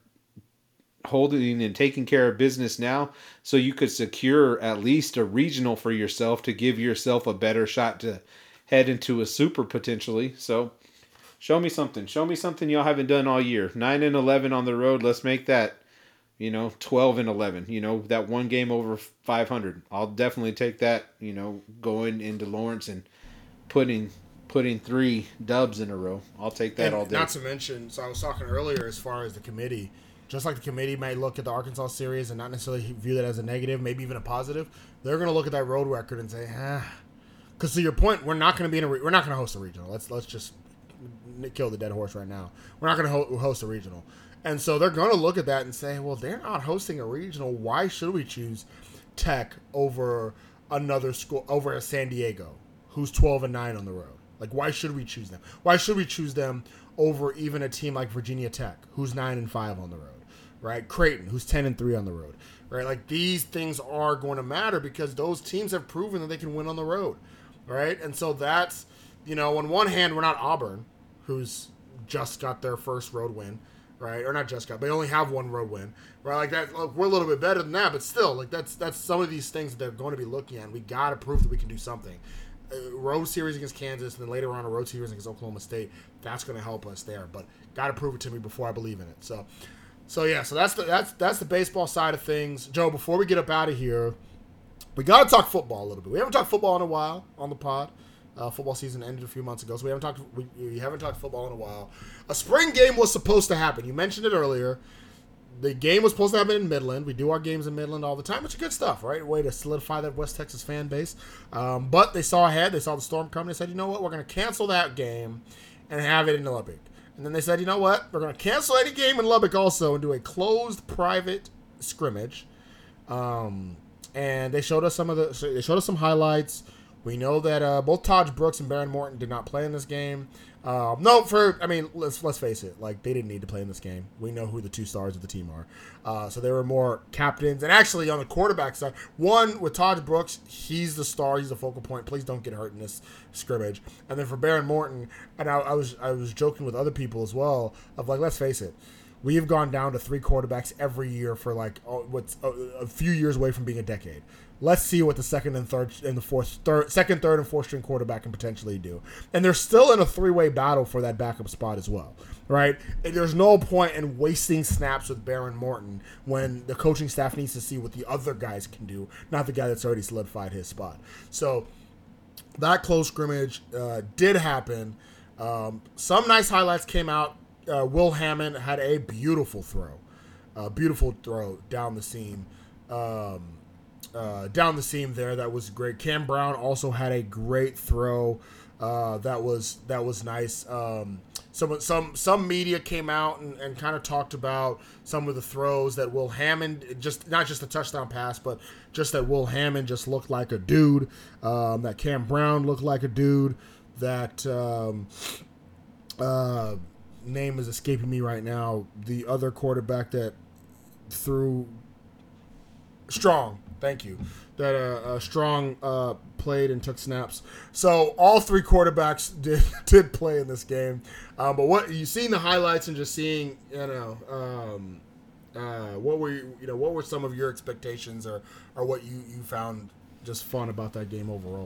holding and taking care of business now so you could secure at least a regional for yourself to give yourself a better shot to head into a super potentially. So show me something. Show me something y'all haven't done all year. nine and eleven on the road. Let's make that, you know, twelve and eleven. You know, that one game over five hundred. I'll definitely take that, you know, going into Lawrence and putting putting three dubs in a row. I'll take that And all day. not to mention, so I was talking earlier as far as the committee. Just like the committee might look at the Arkansas series and not necessarily view that as a negative, maybe even a positive, they're going to look at that road record and say, ah. Because to your point, we're not going to be in a re- we're not going to host a regional. Let's let's just kill the dead horse right now. We're not going to ho- host a regional, and so they're going to look at that and say, well, they're not hosting a regional. Why should we choose Tech over another school, over a San Diego, who's twelve and nine on the road? Like, why should we choose them? Why should we choose them over even a team like Virginia Tech, who's nine and five on the road? Right, Creighton, who's ten and three on the road, right? Like these things are going to matter because those teams have proven that they can win on the road, right? And so that's, you know, on one hand, we're not Auburn, who's just got their first road win, right? Or not just got, they only have one road win, right? Like that, look, we're a little bit better than that, but still, like that's that's some of these things that they're going to be looking at. We got to prove that we can do something. A road series against Kansas, and then later on a road series against Oklahoma State. That's going to help us there, but got to prove it to me before I believe in it. So. So yeah, so that's the that's that's the baseball side of things. Joe, before we get up out of here, we got to talk football a little bit. We haven't talked football in a while on the pod. Uh, football season ended a few months ago, so we haven't talked we, we haven't talked football in a while. A spring game was supposed to happen. You mentioned it earlier. The game was supposed to happen in Midland. We do our games in Midland all the time, which is good stuff, right? Way to solidify that West Texas fan base. Um, but they saw ahead. They saw the storm coming. They said, you know what? We're going to cancel that game and have it in Lubbock. And then they said, you know what? We're going to cancel any game in Lubbock also and do a closed private scrimmage. Um, and they showed us some of the. They showed us some highlights. We know that uh, both Taj Brooks and Baron Morton did not play in this game. Um, no, for I mean, let's let's face it. Like they didn't need to play in this game. We know who the two stars of the team are. Uh, so they were more captains. And actually, on the quarterback side, one with Taj Brooks, he's the star. He's the focal point. Please don't get hurt in this scrimmage. And then for Baron Morton, and I, I was I was joking with other people as well of like, let's face it, We have gone down to three quarterbacks every year for like oh, what's a, a few years away from being a decade. Let's see what the second and third and the fourth, third, second, third, and fourth string quarterback can potentially do. And they're still in a three-way battle for that backup spot as well, right? And there's no point in wasting snaps with Baron Morton when the coaching staff needs to see what the other guys can do, not the guy that's already solidified his spot. So that close scrimmage uh, did happen. Um, some nice highlights came out. Uh, Will Hammond had a beautiful throw, a beautiful throw down the seam. Um, Uh, down the seam there, that was great. Cam Brown also had a great throw. Uh, that was that was nice. Um, some some some media came out and, and kind of talked about some of the throws that Will Hammond, just not just the touchdown pass, but just that Will Hammond just looked like a dude. Um, that Cam Brown looked like a dude. That um, uh, name is escaping me right now. The other quarterback that threw Strong. Thank you. That uh, uh, Strong uh, played and took snaps. So all three quarterbacks did did play in this game. Um, but what you seen the highlights and just seeing, you know, um, uh, what were you, you know, what were some of your expectations or, or what you, you found just fun about that game overall?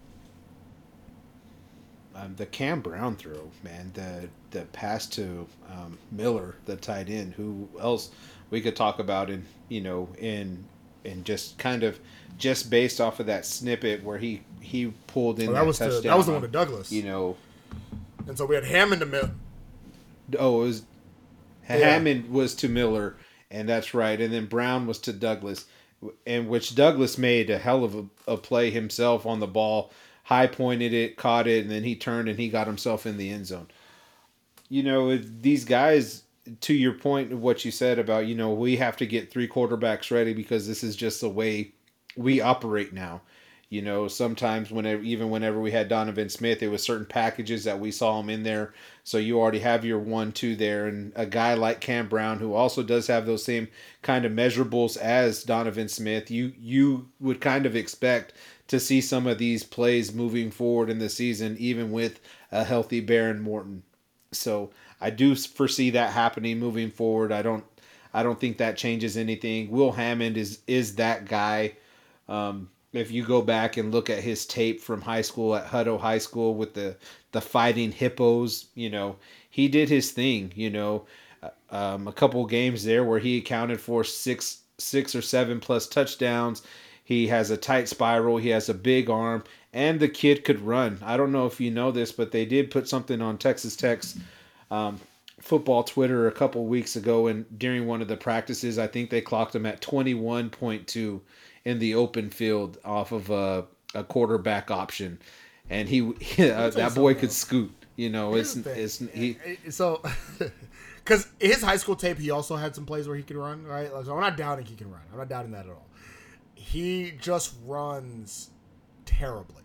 Um, the Cam Brown throw, man, the the pass to um, Miller, the tight end. Who else we could talk about in you know in. And just kind of, just based off of that snippet where he, he pulled in oh, that, that was touchdown. To, that was the one to Douglas. You know. And so we had Hammond to Miller. Oh, it was yeah. Hammond was to Miller, and that's right. And then Brown was to Douglas, and which Douglas made a hell of a, a play himself on the ball, high pointed it, caught it, and then he turned and he got himself in the end zone. You know, these guys. To your point of what you said about, you know, we have to get three quarterbacks ready because this is just the way we operate now. You know, sometimes whenever, even whenever we had Donovan Smith, it was certain packages that we saw him in there. So you already have your one, two there. And a guy like Cam Brown, who also does have those same kind of measurables as Donovan Smith, you, you would kind of expect to see some of these plays moving forward in the season, even with a healthy Baron Morton. So I do foresee that happening moving forward. I don't, I don't think that changes anything. Will Hammond is is that guy. Um, if you go back and look at his tape from high school at Hutto High School with the the Fighting Hippos, you know, he did his thing. You know, um, a couple games there where he accounted for six six or seven plus touchdowns. He has a tight spiral. He has a big arm, and the kid could run. I don't know if you know this, but they did put something on Texas Tech's um, football Twitter a couple weeks ago, and during one of the practices, I think they clocked him at twenty-one point two in the open field off of a, a quarterback option, and he uh, that boy could scoot. You know, it's it's he. So, because his high school tape, he also had some plays where he could run. Right, like, so I'm not doubting he can run. I'm not doubting that at all. He just runs terribly.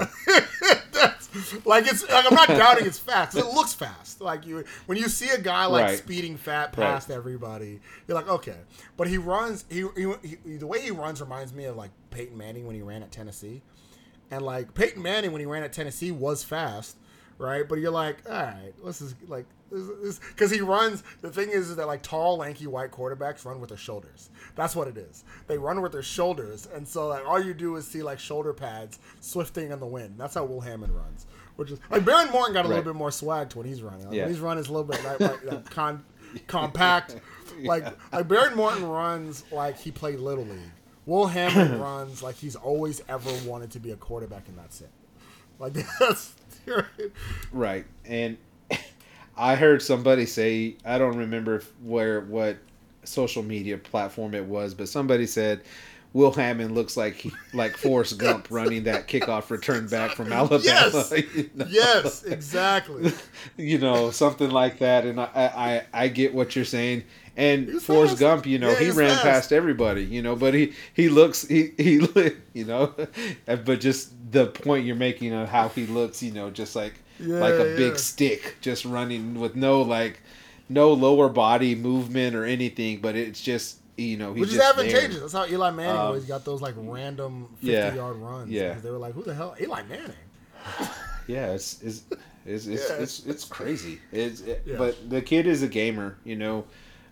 That's, like it's like I'm not doubting it's fast. It looks fast. Like you, when you see a guy like right. speeding fat past right. everybody, you're like, okay. But he runs. He, he, he the way he runs reminds me of like Peyton Manning when he ran at Tennessee, and like Peyton Manning when he ran at Tennessee was fast, right? But you're like, all right, this is like because he runs. The thing is, is that like tall, lanky white quarterbacks run with their shoulders. That's what it is. They run with their shoulders, and so like all you do is see like shoulder pads swifting in the wind. That's how Will Hammond runs. Which is like Baron Morton got a right. little bit more swag to when he's running. Like, yeah. When he's running, it's a little bit like, like, like con, compact. Like like Baron Morton runs like he played Little League. Will Hammond runs like he's always ever wanted to be a quarterback, and that's it. Like that's right. And I heard somebody say, I don't remember if, where what social media platform it was, but somebody said Will Hammond looks like he, like Forrest Gump running that kickoff return back from Alabama. Yes, you know? yes, exactly. You know, something like that. And I, I, I get what you're saying. And Forrest fast. Gump, you know, yeah, he ran fast. past everybody, you know, but he, he looks, he, he, you know, but just the point you're making of how he looks, you know, just like, yeah, like a yeah. big stick just running with no, like, no lower body movement or anything, but it's just, you know, he's Which is just advantageous. there. That's how Eli Manning Um, always got those like random yeah, fifty-yard runs. yeah. Because they were like, who the hell? Eli Manning. Yeah, it's it's it's it's, Yeah. it's, it's crazy. It's it, Yeah. But the kid is a gamer, you know.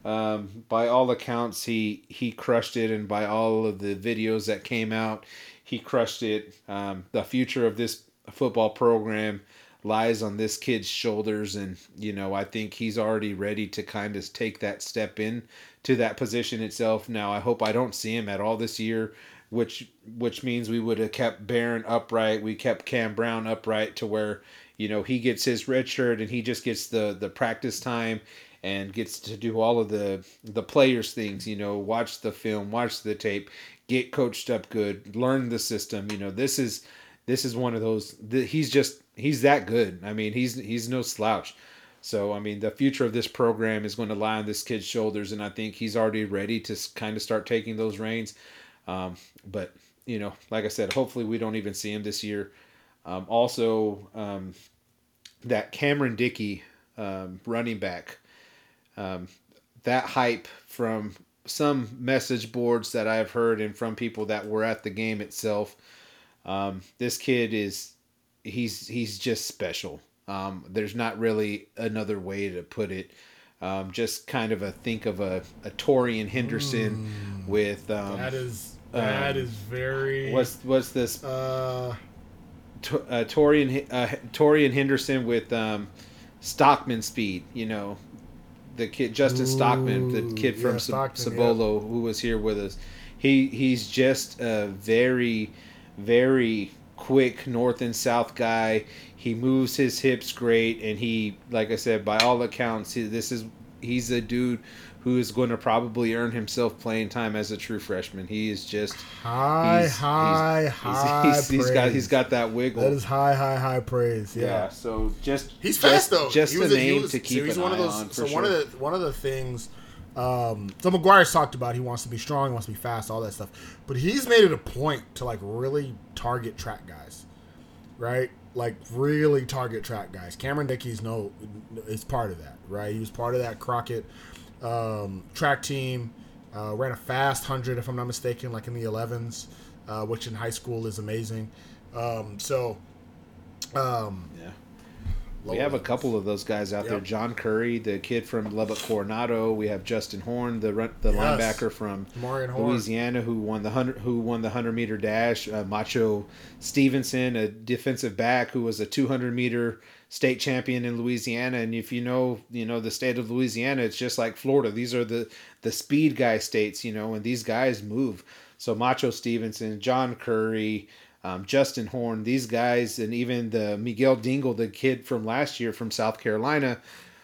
Um, by all accounts, he he crushed it, and by all of the videos that came out, he crushed it. Um, the future of this football program lies on this kid's shoulders, and you know I think he's already ready to kind of take that step in to that position itself. Now I hope I don't see him at all this year, which which means we would have kept Barron upright, we kept Cam Brown upright to where you know he gets his red shirt and he just gets the the practice time and gets to do all of the the players things, you know, watch the film, watch the tape, get coached up good, learn the system. You know, this is this is one of those. He's just he's that good. I mean, he's he's no slouch. So I mean, the future of this program is going to lie on this kid's shoulders, and I think he's already ready to kind of start taking those reins. Um, but you know, like I said, hopefully we don't even see him this year. Um, also, um, that Cameron Dickey um, running back. Um, that hype from some message boards that I've heard and from people that were at the game itself. Um, this kid is, he's, he's just special. Um, there's not really another way to put it. Um, just kind of a, think of a, a Torian Henderson mm, with, um, that is, that um, is very, what's, what's this, uh, T- uh, Torian, uh, Torian Henderson with, um, Stockman speed, you know, the kid Justin Stockman, the kid from yeah, Cibolo, yeah. who was here with us. He he's just a very, very quick north and south guy. He moves his hips great, and he, like I said, by all accounts, he, this is he's a dude who is going to probably earn himself playing time as a true freshman. He is just high, he's, high, he's, high. He's, he's, he's got he's got that wiggle. That is high, high, high praise. Yeah. yeah so just he's just, fast though. Just he a was name a, was, to keep so he's an one eye of those, on. For so sure. one of the one of the things. Um, so McGuire's talked about he wants to be strong, he wants to be fast, all that stuff. But he's made it a point to like really target track guys, right? Like really target track guys. Cameron Dickey's no is part of that, right? He was part of that Crockett um, track team. Uh, ran a fast hundred, if I'm not mistaken, like in the elevens, uh, which in high school is amazing. Um, so, um, yeah. We have a couple of those guys out yep. there. John Curry, the kid from Lubbock Coronado. We have Justin Horn, the the yes. linebacker from Louisiana, who won the hundred who won the hundred meter dash. Uh, Macho Stevenson, a defensive back who was a two hundred meter state champion in Louisiana. And if you know, you know the state of Louisiana, it's just like Florida. These are the the speed guy states, you know, and these guys move. So Macho Stevenson, John Curry. Um, Justin Horn, these guys, and even the Miguel Dingle, the kid from last year from South Carolina,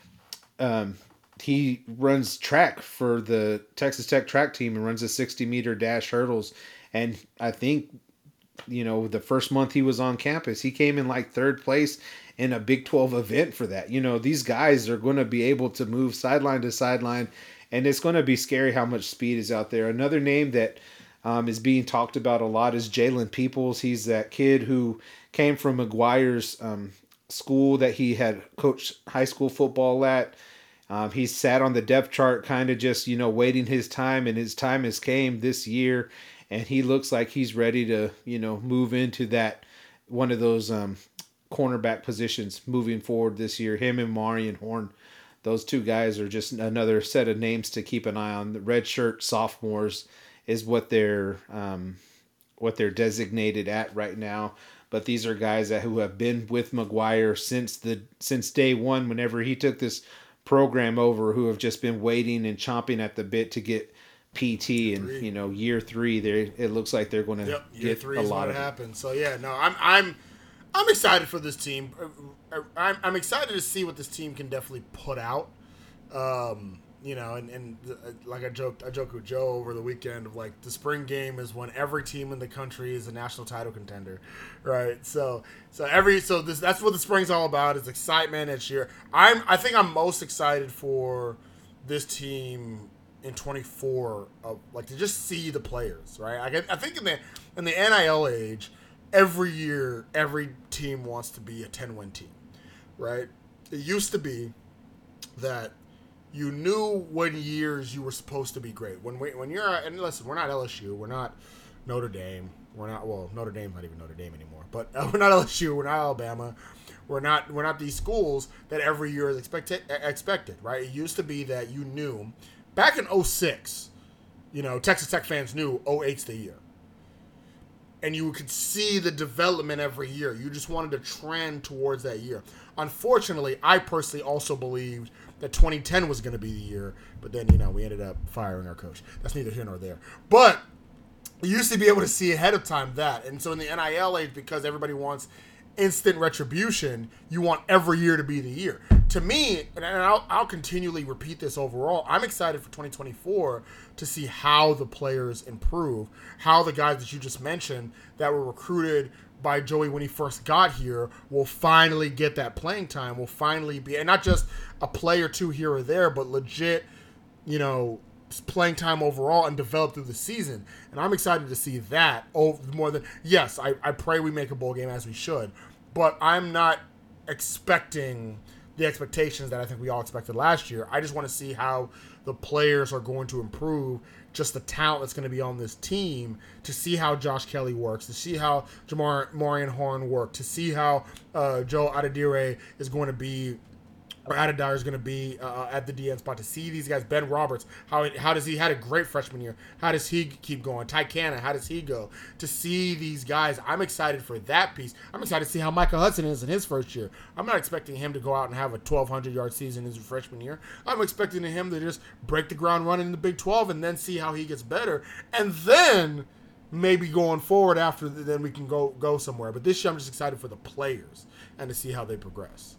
um, he runs track for the Texas Tech track team and runs a sixty meter dash hurdles. And I think, you know, the first month he was on campus, he came in like third place in a Big twelve event for that. You know, these guys are going to be able to move sideline to sideline, and it's going to be scary how much speed is out there. Another name that Um, is being talked about a lot is Jalen Peoples. He's that kid who came from McGuire's um, school that he had coached high school football at. Um, he's sat on the depth chart kind of just, you know, waiting his time, and his time has came this year, and he looks like he's ready to, you know, move into that one of those um, cornerback positions moving forward this year. Him and Marion Horn, those two guys are just another set of names to keep an eye on. The redshirt sophomores is what they're um, what they're designated at right now. But these are guys that who have been with McGuire since the since day one, whenever he took this program over, who have just been waiting and chomping at the bit to get P T. And three. you know, year three, they it looks like they're going to yep, get year three a is lot what of happens. So yeah, no, I'm I'm I'm excited for this team. I'm I'm excited to see what this team can definitely put out. Um, You know, and, and like I joked, I joked with Joe over the weekend of like the spring game is when every team in the country is a national title contender, right? So, so every so this that's what the spring's all about. It's excitement. It's year. I'm I think I'm most excited for this team in twenty-four of like to just see the players, right? I I think in the in the N I L age, every year every team wants to be a ten-win team, right? It used to be that you knew when years you were supposed to be great. When we, when you're and listen, we're not L S U, we're not Notre Dame, we're not well Notre Dame's not even Notre Dame anymore. But uh, we're not L S U, we're not Alabama, we're not we're not these schools that every year is expected expected, right? It used to be that you knew back in oh six, you know, Texas Tech fans knew oh eight's the year. And you could see the development every year. You just wanted to trend towards that year. Unfortunately, I personally also believed that twenty ten was going to be the year. But then, you know, we ended up firing our coach. That's neither here nor there. But you used to be able to see ahead of time that. And so in the N I L age, because everybody wants instant retribution, you want every year to be the year. To me, and I'll, I'll continually repeat this overall, I'm excited for twenty twenty-four to see how the players improve, how the guys that you just mentioned that were recruited by Joey when he first got here will finally get that playing time, will finally be, and not just a play or two here or there, but legit, you know, playing time overall and develop through the season. And I'm excited to see that over more than, yes, I, I pray we make a bowl game as we should, but I'm not expecting the expectations that I think we all expected last year. I just want to see how the players are going to improve, just the talent that's going to be on this team, to see how Josh Kelly works, to see how Jamar Marion Horn worked, to see how uh, Joe Adedire is going to be, or Adedire is going to be uh, at the D N spot, to see these guys. Ben Roberts, how how does he had a great freshman year? How does he keep going? Ty Cannon, how does he go? To see these guys, I'm excited for that piece. I'm excited to see how Micah Hudson is in his first year. I'm not expecting him to go out and have a twelve hundred yard season in his freshman year. I'm expecting him to just break the ground running in the Big twelve and then see how he gets better, and then maybe going forward after then we can go go somewhere. But this year I'm just excited for the players and to see how they progress.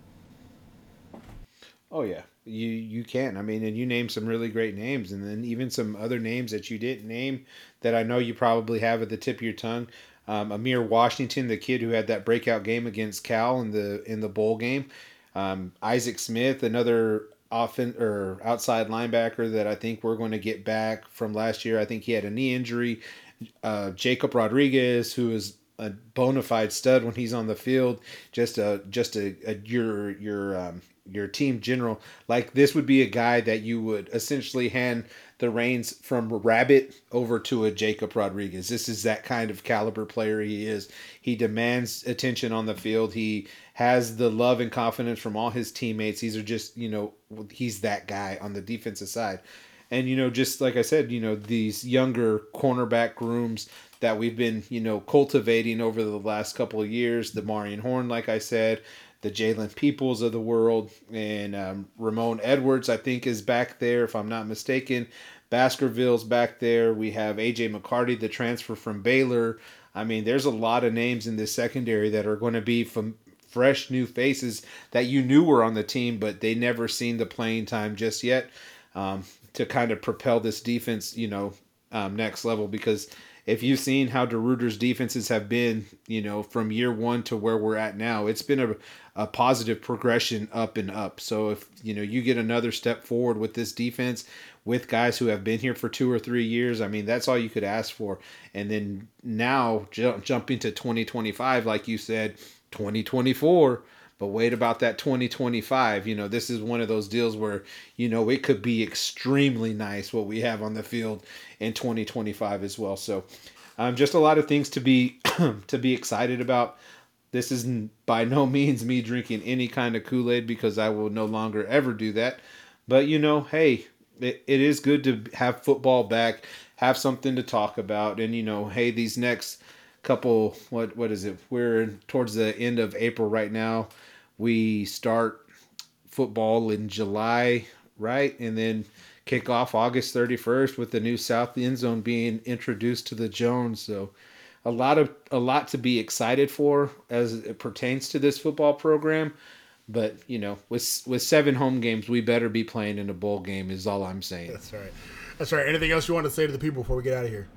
Oh yeah, you you can. I mean, and you named some really great names, and then even some other names that you didn't name that I know you probably have at the tip of your tongue. Um, Amir Washington, the kid who had that breakout game against Cal in the in the bowl game. Um, Isaac Smith, another offen or outside linebacker that I think we're going to get back from last year. I think he had a knee injury. Uh, Jacob Rodriguez, who is a bona fide stud when he's on the field. Just a just a, a your your um, your team general. Like, this would be a guy that you would essentially hand the reins from Rabbit over to a Jacob Rodriguez. This is that kind of caliber player he is. He demands attention on the field. He has the love and confidence from all his teammates. These are just, you know, he's that guy on the defensive side. And, you know, just like I said, you know, these younger cornerback grooms that we've been, you know, cultivating over the last couple of years, the Marion Horn, like I said, the Jalen Peoples of the world, and um, Ramon Edwards, I think, is back there, if I'm not mistaken. Baskerville's back there. We have A J McCarty, the transfer from Baylor. I mean, there's a lot of names in this secondary that are going to be from fresh new faces that you knew were on the team, but they never seen the playing time just yet um, to kind of propel this defense, you know, um, next level. Because if you've seen how DeRuyter's defenses have been, you know, from year one to where we're at now, it's been a, a positive progression up and up. So if, you know, you get another step forward with this defense with guys who have been here for two or three years, I mean, that's all you could ask for. And then now jump, jumping to twenty twenty-five, like you said, twenty twenty-four, but wait about that twenty twenty-five. You know, this is one of those deals where, you know, it could be extremely nice what we have on the field in twenty twenty-five as well. So um, just a lot of things to be to be excited about. This is by no means me drinking any kind of Kool-Aid, because I will no longer ever do that. But, you know, hey, it, it is good to have football back, have something to talk about. And, you know, hey, these next couple, what what is it? We're towards the end of April right now. We start football in July, right? And then kick off August thirty-first with the new South End Zone being introduced to the Jones. So a lot of a lot to be excited for as it pertains to this football program. But, you know, with with seven home games, we better be playing in a bowl game is all I'm saying. That's right. That's right. Anything else you want to say to the people before we get out of here?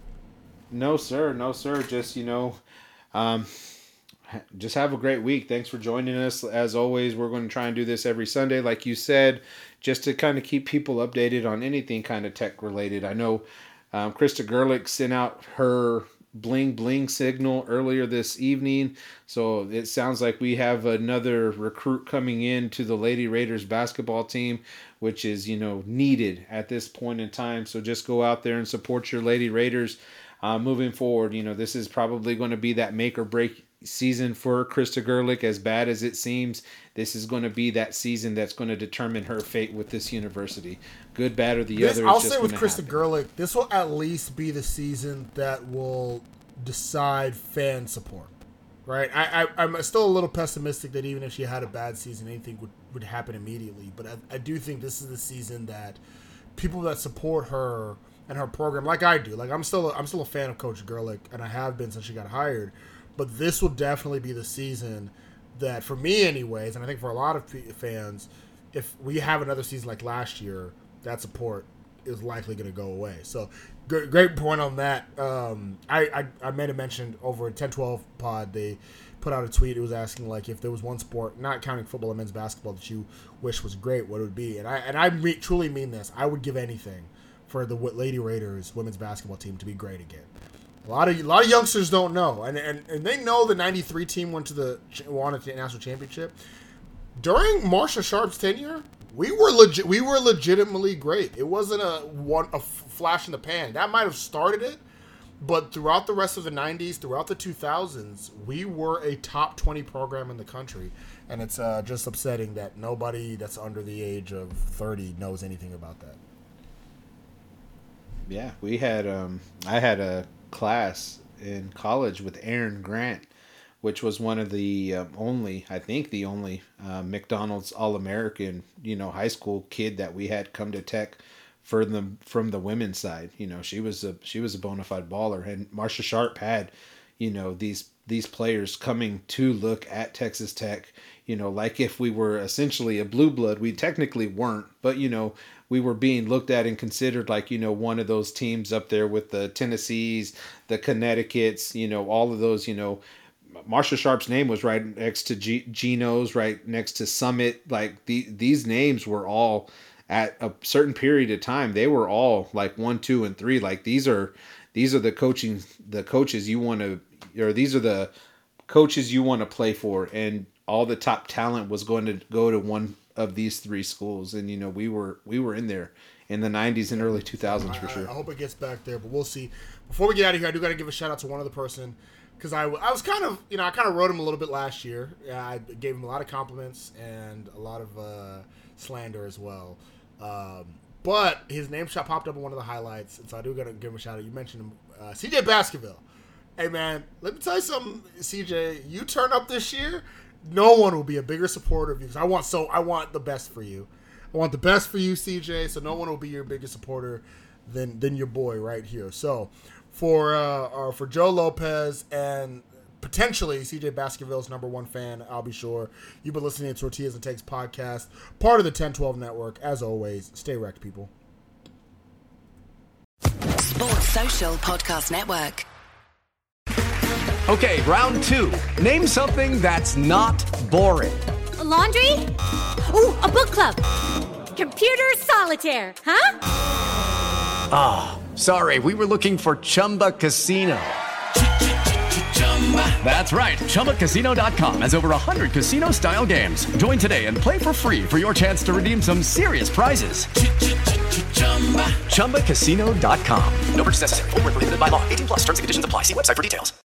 No, sir. No, sir. Just, you know, um, just have a great week. Thanks for joining us. As always, we're going to try and do this every Sunday, like you said, just to kind of keep people updated on anything kind of tech related. I know um, Krista Gerlich sent out her bling bling signal earlier this evening, so it sounds like we have another recruit coming in to the Lady Raiders basketball team, which is, you know, needed at this point in time. So just go out there and support your Lady Raiders uh, moving forward. You know, this is probably going to be that make or break season for Krista Gerlich. As bad as it seems, this is going to be that season that's going to determine her fate with this university. Good, bad, or the this, other. I'll is just say with gonna Krista happen. Gerlich, this will at least be the season that will decide fan support. Right, I, I, I'm still a little pessimistic that even if she had a bad season, anything would, would happen immediately. But I, I do think this is the season that people that support her and her program, like I do, like I'm still I'm still a fan of Coach Gerlich, and I have been since she got hired. But this will definitely be the season that, for me, anyways, and I think for a lot of fans, if we have another season like last year, that support is likely going to go away. So. Great point on that. Um, I, I I made a mention over at ten twelve pod. They put out a tweet. It was asking like if there was one sport, not counting football and men's basketball, that you wish was great, what it would be. And I and I re- truly mean this. I would give anything for the Lady Raiders women's basketball team to be great again. A lot of a lot of youngsters don't know, and and, and they know the ninety-three team went to the won a national championship. During Marsha Sharp's tenure, we were legit. We were legitimately great. It wasn't a one a flash in the pan. That might have started it, but throughout the rest of the nineties, throughout the two thousands, we were a top twenty program in the country, and it's uh, just upsetting that nobody that's under the age of thirty knows anything about that. Yeah, we had. Um, I had a class in college with Aaron Grant, which was one of the um, only, I think the only uh, McDonald's All-American, you know, high school kid that we had come to Tech for the from the women's side. You know, she was a she was a bona fide baller, and Marsha Sharp had, you know, these these players coming to look at Texas Tech. You know, like if we were essentially a blue blood, we technically weren't, but you know, we were being looked at and considered like, you know, one of those teams up there with the Tennessees, the Connecticut's, you know, all of those, you know. Marsha Sharp's name was right next to G- Geno's, right next to Summit. Like the, these names were all at a certain period of time. They were all like one, two, and three. Like these are these are the coaching the coaches you want to, or these are the coaches you want to play for. And all the top talent was going to go to one of these three schools. And you know we were we were in there in the nineties and early two thousands for I, sure. I hope it gets back there, but we'll see. Before we get out of here, I do got to give a shout out to one other person. Because I, I was kind of, you know, I kind of wrote him a little bit last year. Yeah, I gave him a lot of compliments and a lot of uh, slander as well. Um, but his name shot popped up in one of the highlights, and so I do got to give him a shout out. You mentioned him, uh, C J Baskerville. Hey, man, let me tell you something, C J. You turn up this year, no one will be a bigger supporter of you. Because I want so I want the best for you. I want the best for you, C J. So no one will be your biggest supporter than than your boy right here. So. For uh, uh, for Joe Lopez and potentially C J Baskerville's number one fan, I'll be sure. You've been listening to Tortillas and Takes podcast, part of the ten twelve network. As always, stay wrecked, people. Sports Social Podcast Network. Okay, round two. Name something that's not boring. A laundry? Ooh, a book club. Computer solitaire, huh? Ah, oh, sorry, we were looking for Chumba Casino. That's right, Chumba Casino dot com has over one hundred casino-style games. Join today and play for free for your chance to redeem some serious prizes. Chumba Casino dot com. No purchase necessary. Void where prohibited by law. eighteen plus terms and conditions apply. See website for details.